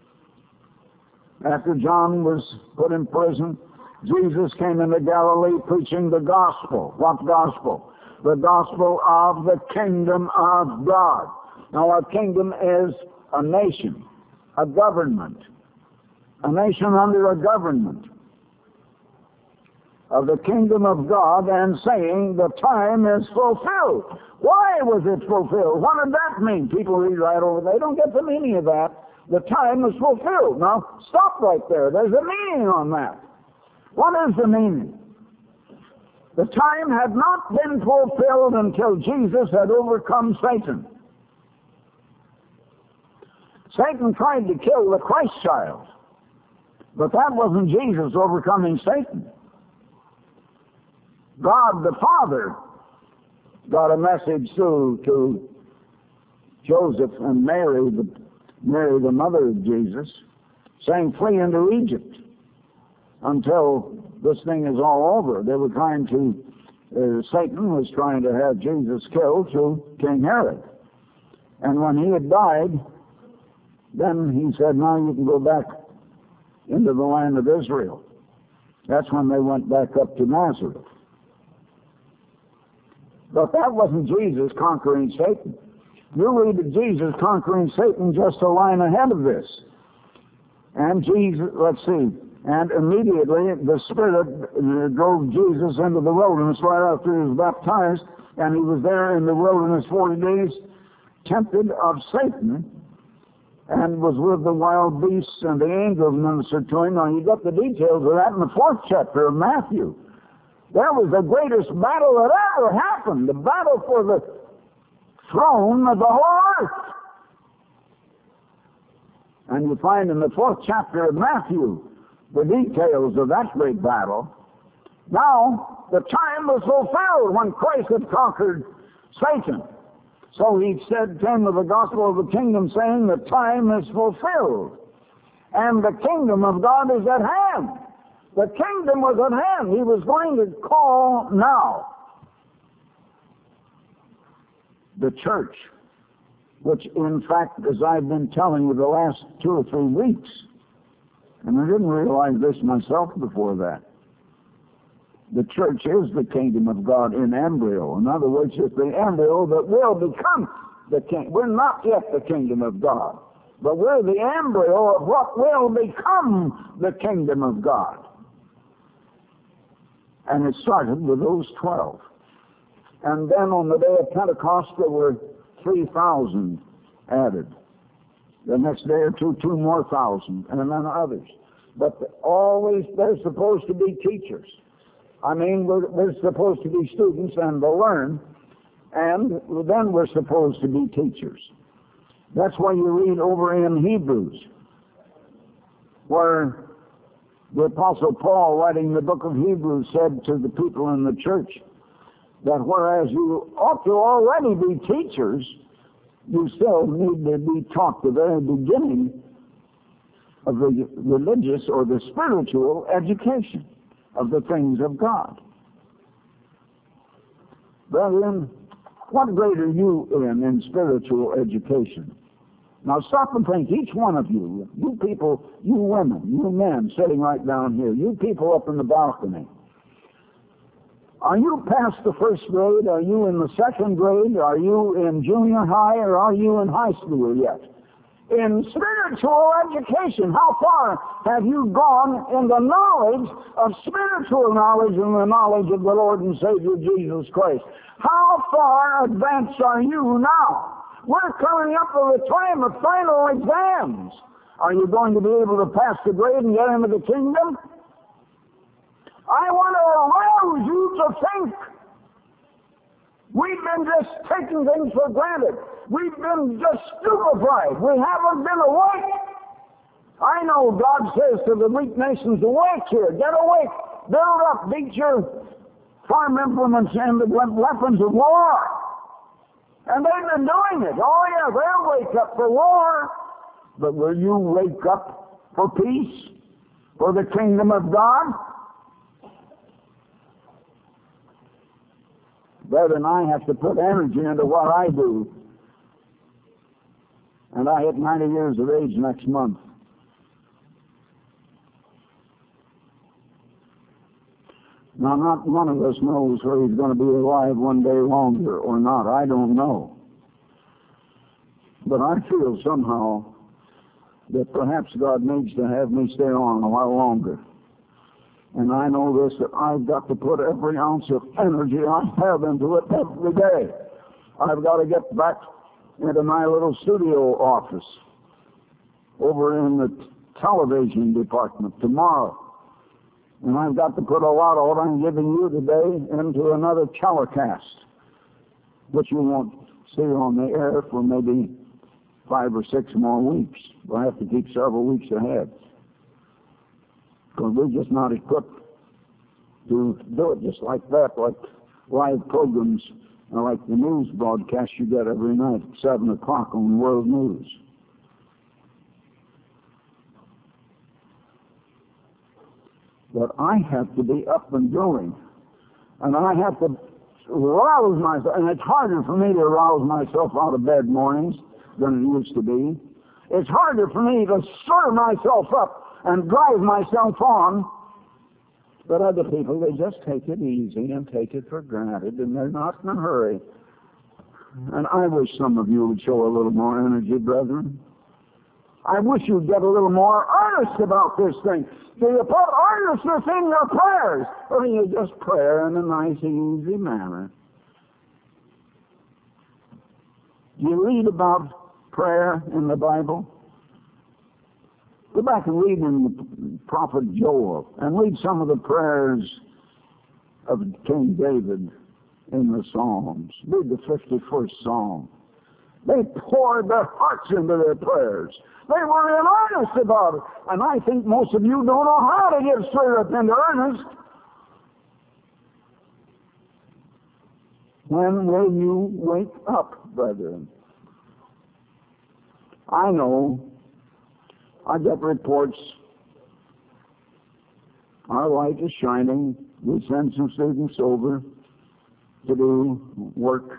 after John was put in prison, Jesus came into Galilee preaching the gospel. What gospel? The gospel of the kingdom of God. Now, a kingdom is a nation, a government, a nation under a government of the kingdom of God, and saying the time is fulfilled. Why was it fulfilled? What did that mean? People read right over, they don't get the meaning of that. The time is fulfilled. Now, stop right there. There's a meaning on that. What is the meaning? The time had not been fulfilled until Jesus had overcome Satan. Satan tried to kill the Christ child, but that wasn't Jesus overcoming Satan. God the Father got a message through to Joseph and Mary, the, Mary, the mother of Jesus, saying, flee into Egypt until this thing is all over. They were trying to, uh, Satan was trying to have Jesus killed through King Herod. And when he had died, then he said, now you can go back into the land of Israel. That's when they went back up to Nazareth. But that wasn't Jesus conquering Satan. You read of Jesus conquering Satan just a line ahead of this. And Jesus, let's see, and immediately the Spirit drove Jesus into the wilderness right after he was baptized, and he was there in the wilderness forty days, tempted of Satan, and was with the wild beasts, and the angels ministered to him. Now you got the details of that in the fourth chapter of Matthew. That was the greatest battle that ever happened, the battle for the throne of the whole earth. And you find in the fourth chapter of Matthew the details of that great battle. Now, the time was fulfilled when Christ had conquered Satan. So he said, came with the gospel of the kingdom, saying, the time is fulfilled, and the kingdom of God is at hand. The kingdom was at hand. He was going to call now the church, which in fact, as I've been telling you the last two or three weeks, and I didn't realize this myself before that, the church is the kingdom of God in embryo. In other words, it's the embryo that will become the king. We're not yet the kingdom of God, but we're the embryo of what will become the kingdom of God. And it started with those twelve. And then on the day of Pentecost, there were three thousand added. The next day or two, two more thousand, and then others. But always, they're supposed to be teachers. I mean, we're, we're supposed to be students and to learn, and then we're supposed to be teachers. That's why you read over in Hebrews, where the Apostle Paul, writing the book of Hebrews, said to the people in the church that whereas you ought to already be teachers, you still need to be taught the very beginning of the religious or the spiritual education of the things of God. Brethren, What grade are you in in spiritual education? Now stop and think, each one of you, you people, you women, you men sitting right down here, you people up in the balcony, are you past the first grade? Are you in the second grade? Are you in junior high, or are you in high school yet? In spiritual education, how far have you gone in the knowledge of spiritual knowledge and the knowledge of the Lord and Savior Jesus Christ? How far advanced are you now? We're coming up to the time of final exams. Are you going to be able to pass the grade and get into the kingdom? I want to arouse you to think. We've been just taking things for granted. We've been just stupefied. We haven't been awake. I know God says to the weak nations, awake here, get awake, build up, beat your farm implements and the weapons of war. And they've been doing it. Oh yeah, they'll wake up for war. But will you wake up for peace, for the kingdom of God? Brethren, I have to put energy into what I do. And I hit ninety years of age next month. Now, not one of us knows whether he's going to be alive one day longer or not. I don't know. But I feel somehow that perhaps God needs to have me stay on a while longer. And I know this, that I've got to put every ounce of energy I have into it every day. I've got to get back into my little studio office over in the television department tomorrow. And I've got to put a lot of what I'm giving you today into another telecast, which you won't see on the air for maybe five or six more weeks. I have to keep several weeks ahead, because we're just not equipped to do it just like that, like live programs, or like the news broadcast you get every night at seven o'clock on World News. But I have to be up and doing, and I have to rouse myself, and it's harder for me to rouse myself out of bed mornings than it used to be. It's harder for me to stir myself up and drive myself on. But other people, they just take it easy and take it for granted, and they're not in a hurry. And I wish some of you would show a little more energy, brethren. I wish you'd get a little more earnest about this thing. Do you put earnestness in your prayers, or do you just pray in a nice, easy manner? Do you read about prayer in the Bible? Go back and read in the prophet Joel, and read some of the prayers of King David in the Psalms. Read the fifty-first Psalm. They poured their hearts into their prayers. They were in earnest about it. And I think most of you don't know how to get stirred up into earnest. When will you wake up, brethren? I know I get reports. Our light is shining. We send some students over to do work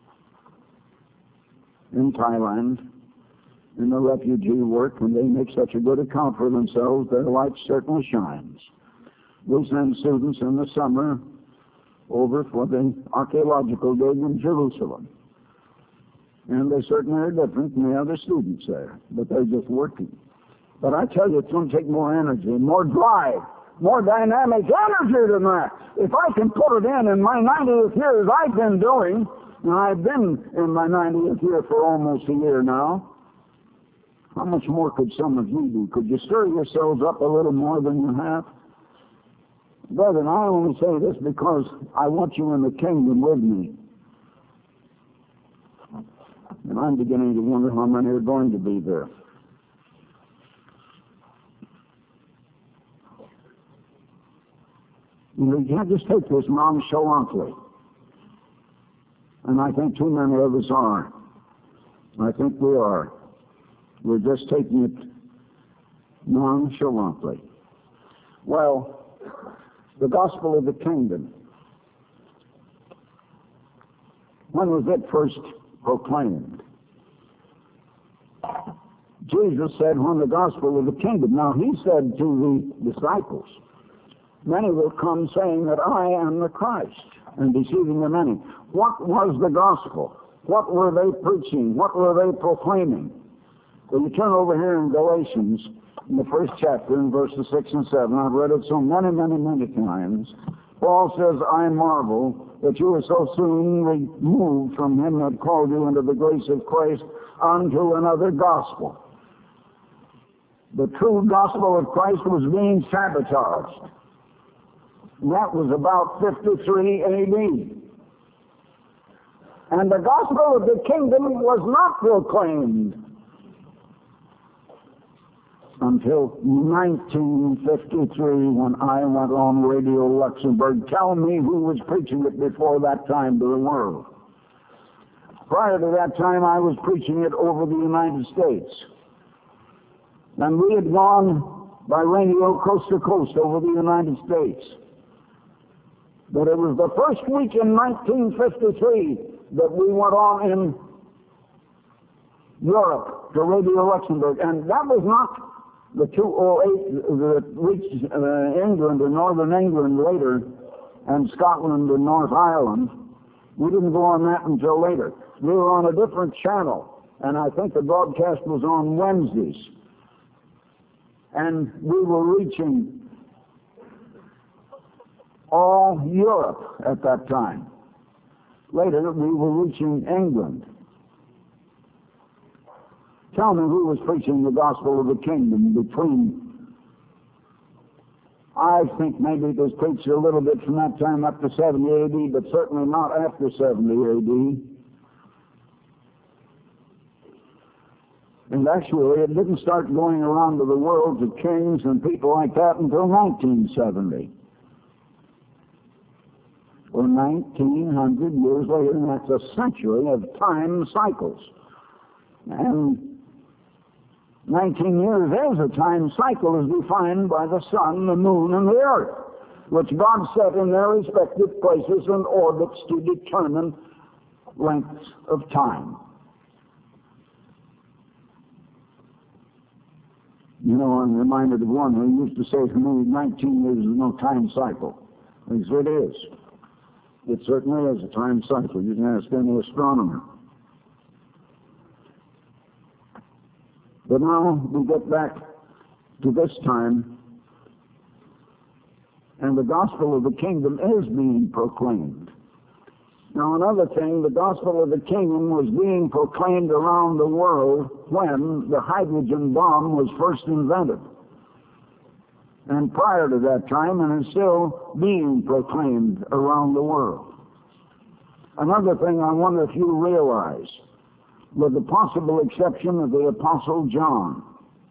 in Thailand, in the refugee work, and they make such a good account for themselves, their light certainly shines. We send students in the summer over for the archaeological dig in Jerusalem. And they certainly are different than the other students there, but they're just working. But I tell you, it's going to take more energy, more drive, more dynamic energy than that. If I can put it in in my ninetieth year, as I've been doing, and I've been in my ninetieth year for almost a year now, how much more could some of you do? Could you stir yourselves up a little more than you have? Brethren, I only say this because I want you in the kingdom with me. And I'm beginning to wonder how many are going to be there. You know, you can't just take this nonchalantly. And I think too many of us are. I think we are. We're just taking it nonchalantly. Well, the gospel of the kingdom When was it first proclaimed? Jesus said, when the gospel of the kingdom. Now, he said to the disciples, many will come saying that I am the Christ, and deceiving the many. What was the gospel? What were they preaching? What were they proclaiming? Well, you turn over here in Galatians, in the first chapter, in verses six and seven. I've read it so many, many, many times. Paul says, I marvel that you are so soon removed from him that called you into the grace of Christ unto another gospel. The true gospel of Christ was being sabotaged. That was about fifty-three A D. And the gospel of the kingdom was not proclaimed until nineteen fifty-three, when I went on Radio Luxembourg. Tell me who was preaching it before that time to the world. Prior to that time, I was preaching it over the United States. And we had gone by radio coast to coast over the United States. But it was the first week in nineteen fifty-three that we went on in Europe to Radio Luxembourg. And that was not the two oh eight that reached uh, England and Northern England later, and Scotland and North Ireland. We didn't go on that until later. We were on a different channel, and I think the broadcast was on Wednesdays. And we were reaching all Europe at that time. Later, we were reaching England. Tell me who was preaching the gospel of the kingdom between, I think maybe it was preached a little bit from that time up to seventy A D, but certainly not after seventy A D. And actually, it didn't start going around to the world to kings and people like that until nineteen seventy. Or nineteen hundred years later, and that's a century of time cycles. And nineteen years is a time cycle as defined by the sun, the moon, and the earth, which God set in their respective places and orbits to determine lengths of time. You know, I'm reminded of one who used to say to me, nineteen years is no time cycle. I said, it is. It certainly is a time cycle. You can ask any astronomer. But now we get back to this time, and the gospel of the kingdom is being proclaimed. Now, another thing, the gospel of the kingdom was being proclaimed around the world when the hydrogen bomb was first invented. And prior to that time, and is still being proclaimed around the world. Another thing I wonder if you realize, with the possible exception of the Apostle John,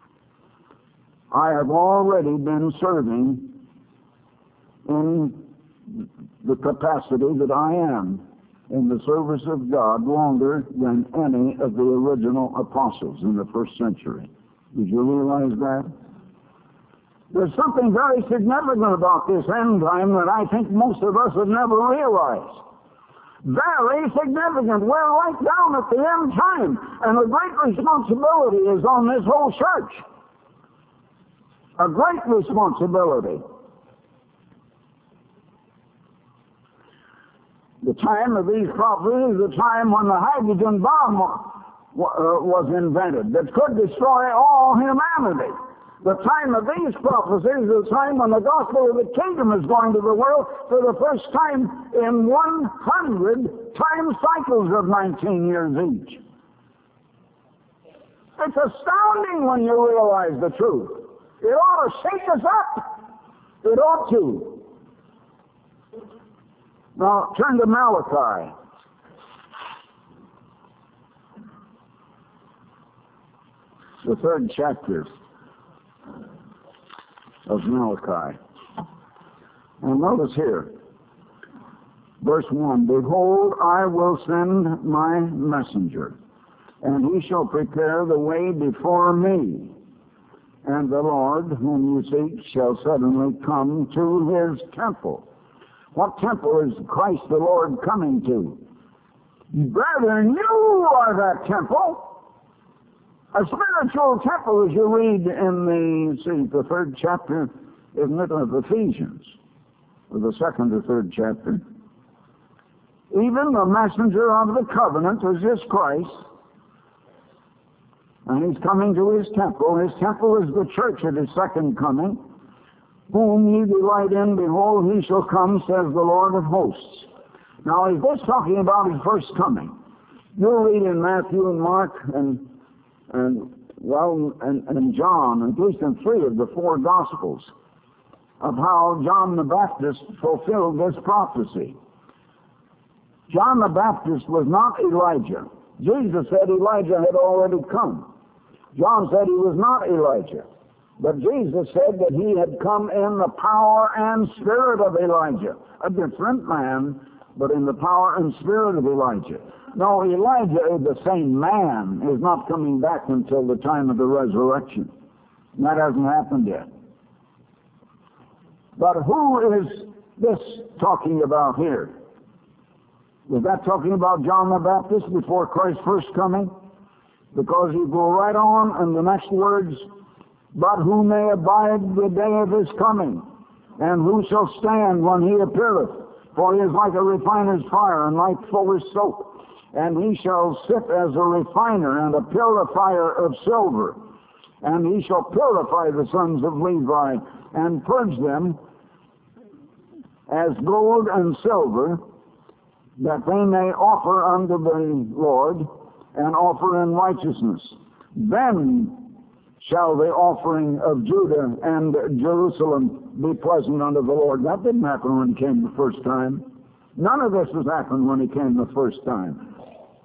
I have already been serving in the capacity that I am in the service of God longer than any of the original apostles in the first century. Did you realize that? There's something very significant about this end time that I think most of us have never realized. Very significant. We're right down at the end time, and a great responsibility is on this whole church. A great responsibility. The time of these prophecies is the time when the hydrogen bomb was invented that could destroy all humanity. The time of these prophecies is the time when the gospel of the kingdom is going to the world for the first time in one hundred time cycles of nineteen years each. It's astounding when you realize the truth. It ought to shake us up. It ought to. Now, turn to Malachi. The third chapter of Malachi. And notice here, verse one, behold, I will send my messenger, and he shall prepare the way before me. And the Lord, whom you seek, shall suddenly come to his temple. What temple is Christ the Lord coming to? Brethren, you are that temple. A spiritual temple, as you read in the, see, the third chapter, isn't it, of Ephesians, or the second or third chapter. Even the messenger of the covenant is this Christ, and he's coming to his temple. His temple is the church at his second coming. Whom ye delight in, behold, he shall come, says the Lord of hosts. Now, is this talking about his first coming? You'll read in Matthew and Mark and and well and, and John, at least in three of the four Gospels, of how John the Baptist fulfilled this prophecy. John the Baptist was not Elijah. Jesus said Elijah had already come. John said he was not Elijah. But Jesus said that he had come in the power and spirit of Elijah. A different man, but in the power and spirit of Elijah. No, Elijah, the same man, is not coming back until the time of the resurrection. And that hasn't happened yet. But who is this talking about here? Was that talking about John the Baptist before Christ's first coming? Because you go right on in the next words, but who may abide the day of his coming, and who shall stand when he appeareth? For he is like a refiner's fire, and like fuller's soap. And he shall sit as a refiner and a purifier of silver. And he shall purify the sons of Levi, and purge them as gold and silver, that they may offer unto the Lord, and offer in righteousness. Then shall the offering of Judah and Jerusalem be pleasant unto the Lord. That didn't happen when he came the first time. None of this has happened when he came the first time.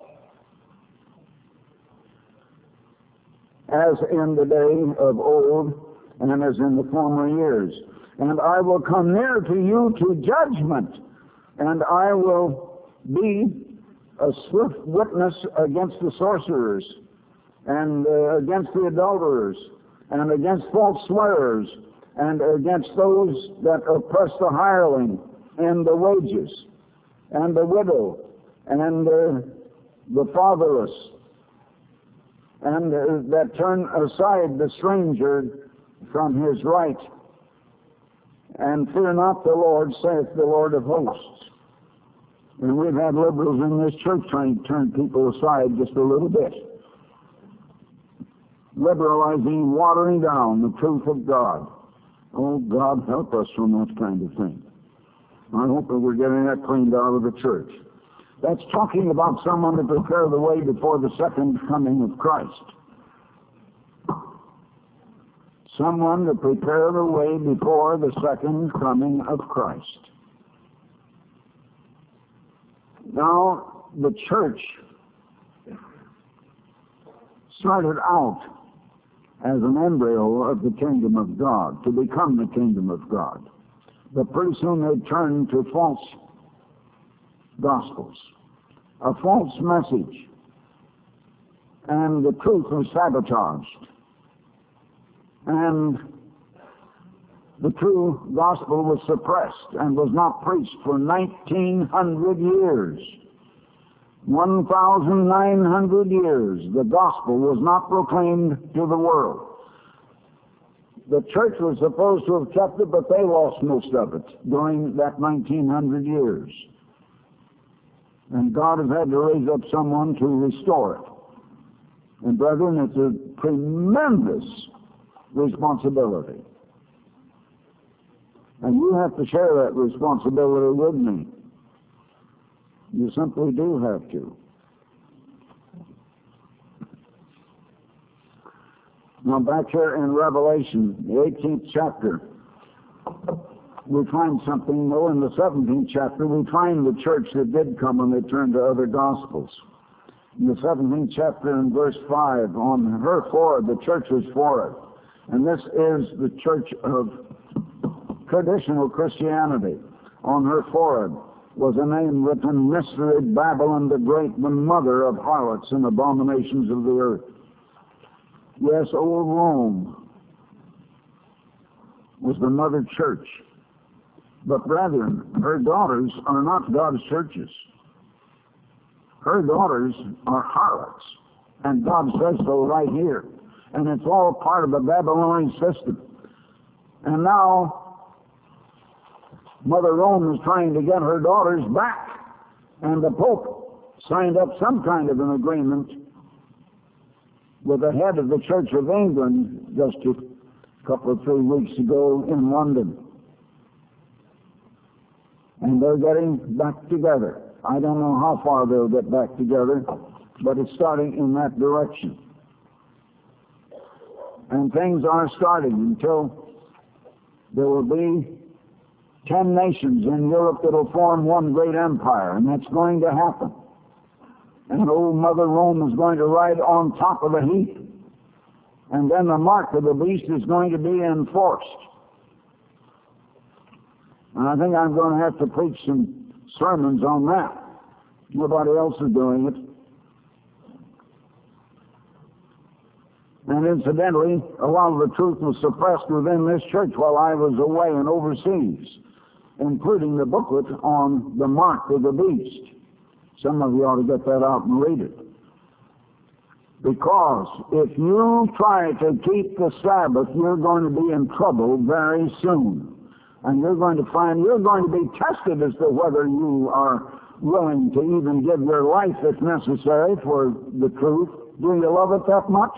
As in the day of old, and as in the former years. And I will come near to you to judgment, and I will be a swift witness against the sorcerers, and uh, against the adulterers, and against false swearers, and against those that oppress the hireling, and the wages, and the widow, and uh, the fatherless, and uh, that turn aside the stranger from his right. And fear not the Lord, saith the Lord of hosts. And we've had liberals in this church trying to turn people aside just a little bit. Liberalizing, watering down the truth of God. Oh, God, help us from that kind of thing. I hope that we're getting that cleaned out of the church. That's talking about someone to prepare the way before the second coming of Christ. Someone to prepare the way before the second coming of Christ. Now, the church started out as an embryo of the kingdom of God, to become the kingdom of God. But pretty soon they turned to false gospels, a false message, and the truth was sabotaged. And the true gospel was suppressed and was not preached for nineteen hundred years. one thousand nine hundred years, the gospel was not proclaimed to the world. The church was supposed to have kept it, but they lost most of it during that nineteen hundred years. And God has had to raise up someone to restore it. And brethren, it's a tremendous responsibility. And you have to share that responsibility with me. You simply do have to. Now back here in Revelation, the eighteenth chapter, we find something, though, in the seventeenth chapter, we find the church that did come when they turned to other gospels. In the seventeenth chapter, in verse five, on her forehead, the church was forehead. And this is the church of traditional Christianity. On her forehead was a name written, Mystery Babylon the Great, the mother of harlots and abominations of the earth. Yes, old Rome was the mother church. But brethren, her daughters are not God's churches. Her daughters are harlots. And God says so right here. And it's all part of the Babylonian system. And now, Mother Rome is trying to get her daughters back. And the Pope signed up some kind of an agreement with the head of the Church of England just a couple of three weeks ago in London. And they're getting back together. I don't know how far they'll get back together, but it's starting in that direction. And things are starting until there will be ten nations in Europe that will form one great empire, and that's going to happen. And old Mother Rome is going to ride on top of the heap. And then the mark of the beast is going to be enforced. And I think I'm going to have to preach some sermons on that. Nobody else is doing it. And incidentally, a lot of the truth was suppressed within this church while I was away and overseas, including the booklet on the mark of the beast. Some of you ought to get that out and read it. Because if you try to keep the Sabbath, you're going to be in trouble very soon. And you're going to find you're going to be tested as to whether you are willing to even give your life if necessary for the truth. Do you love it that much?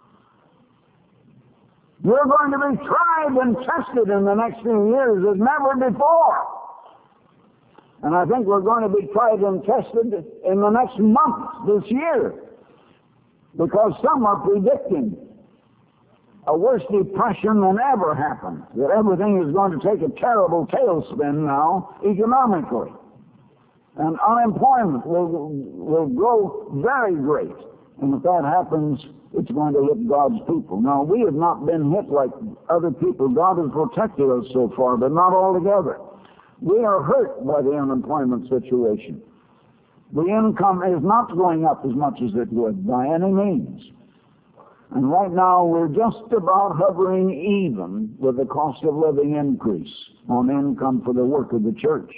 You're going to be tried and tested in the next few years as never before. And I think we're going to be tried and tested in the next month this year. Because some are predicting a worse depression than ever happened. That everything is going to take a terrible tailspin now economically. And unemployment will, will grow very great. And if that happens, it's going to hit God's people. Now, we have not been hit like other people. God has protected us so far, but not altogether. We are hurt by the unemployment situation. The income is not going up as much as it would by any means. And right now, we're just about hovering even with the cost of living increase on income for the work of the church.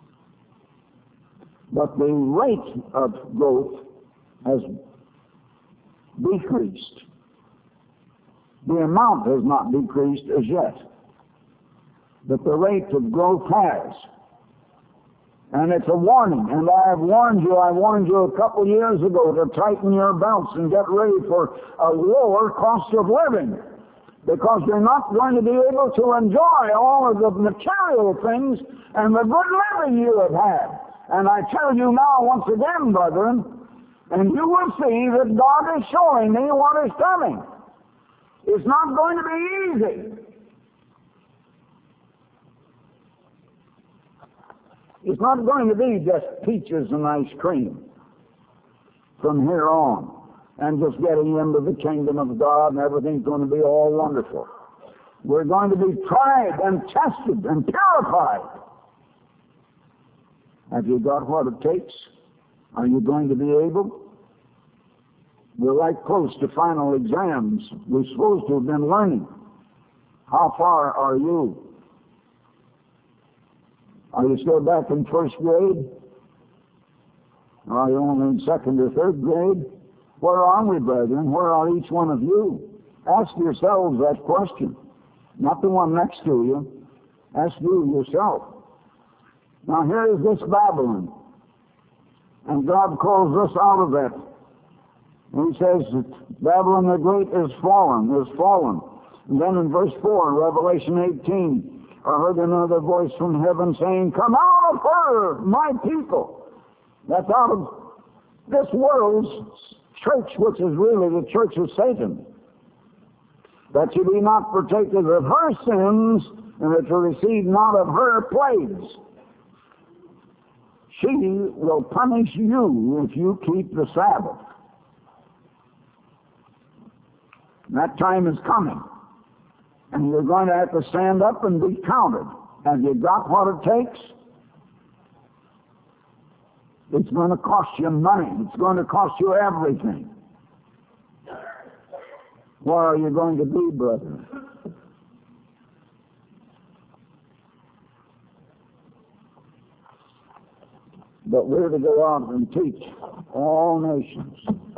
But the rate of growth has decreased. The amount has not decreased as yet, but the rate of growth has. And it's a warning, and I have warned you, I warned you a couple years ago to tighten your belts and get ready for a lower cost of living, because you're not going to be able to enjoy all of the material things and the good living you have had. And I tell you now once again, brethren, and you will see that God is showing me what is coming. It's not going to be easy. It's not going to be just peaches and ice cream from here on and just getting into the kingdom of God and everything's going to be all wonderful. We're going to be tried and tested and purified. Have you got what it takes? Are you going to be able? We're right close to final exams. We're supposed to have been learning. How far are you? Are you still back in first grade? Or are you only in second or third grade? Where are we, brethren? Where are each one of you? Ask yourselves that question. Not the one next to you. Ask you yourself. Now here is this Babylon. And God calls us out of that. And he says that Babylon the Great is fallen, is fallen. And then in verse four, Revelation eighteen, I heard another voice from heaven saying, come out of her, my people. That's out of this world's church, which is really the church of Satan. That you be not partakers of her sins, and that you receive not of her plagues. She will punish you if you keep the Sabbath. And that time is coming. And you're going to have to stand up and be counted. Have you got what it takes? It's going to cost you money. It's going to cost you everything. Where are you going to be, brethren? But we're to go out and teach all nations.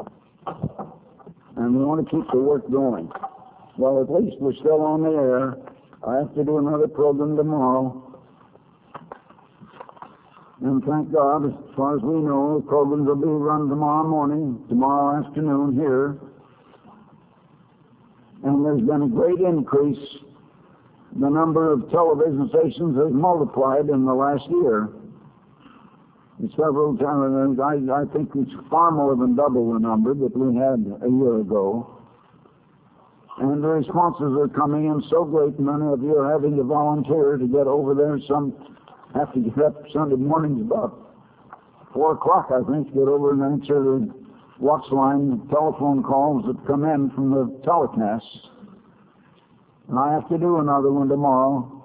And we want to keep the work going. Well, at least we're still on the air. I have to do another program tomorrow. And thank God, as far as we know, the programs will be run tomorrow morning, tomorrow afternoon here. And there's been a great increase. The number of television stations has multiplied in the last year. Several times, I, I think it's far more than double the number that we had a year ago. And the responses are coming in so great, many of you are having to volunteer to get over there. Some have to get up Sunday mornings about four o'clock, I think, to get over and answer the watch line telephone calls that come in from the telecasts. And I have to do another one tomorrow.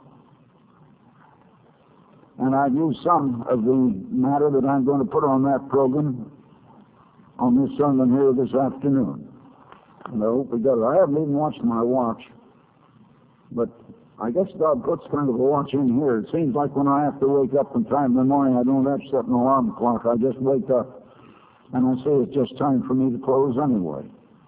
And I've used some of the matter that I'm going to put on that program on this sermon here this afternoon. And I hope we got it. I haven't even watched my watch. But I guess God puts kind of a watch in here. It seems like when I have to wake up in time in the morning, I don't have to set an alarm clock. I just wake up and I say it's just time for me to close anyway.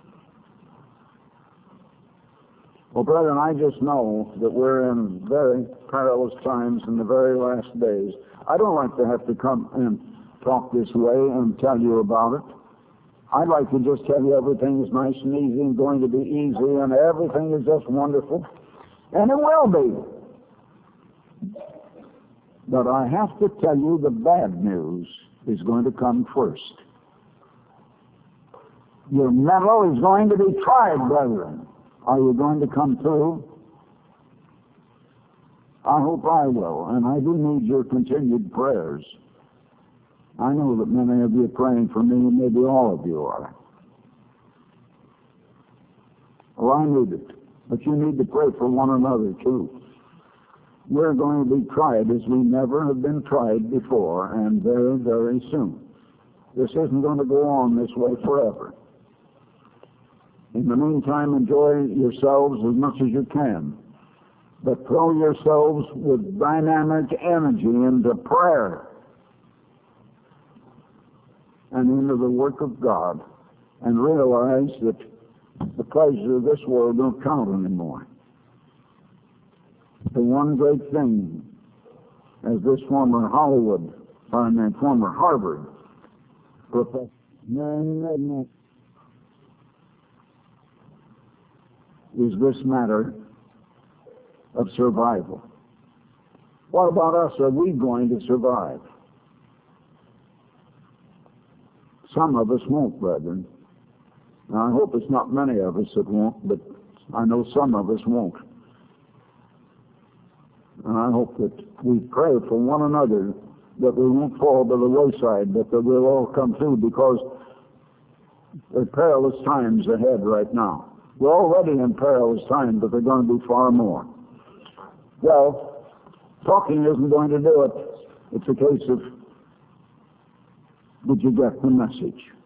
Well, brethren, I just know that we're in very perilous times in the very last days. I don't like to have to come and talk this way and tell you about it. I'd like to just tell you everything is nice and easy and going to be easy and everything is just wonderful. And it will be. But I have to tell you the bad news is going to come first. Your mettle is going to be tried, brethren. Are you going to come through? I hope I will, and I do need your continued prayers. I know that many of you are praying for me, and maybe all of you are. Well, I need it, but you need to pray for one another, too. We're going to be tried as we never have been tried before, and very, very soon. This isn't going to go on this way forever. In the meantime, enjoy yourselves as much as you can. But throw yourselves with dynamic energy into prayer and into the work of God. And realize that the pleasures of this world don't count anymore. The one great thing, as this former Hollywood, I mean former Harvard professor, is this matter of survival. What about us? Are we going to survive? Some of us won't, brethren. Now, I hope it's not many of us that won't, but I know some of us won't. And I hope that we pray for one another that we won't fall by the wayside, but that we'll all come through, because there are perilous times ahead right now. We're already in perilous times, but they're going to be far more. Well, talking isn't going to do it. It's a case of, did you get the message?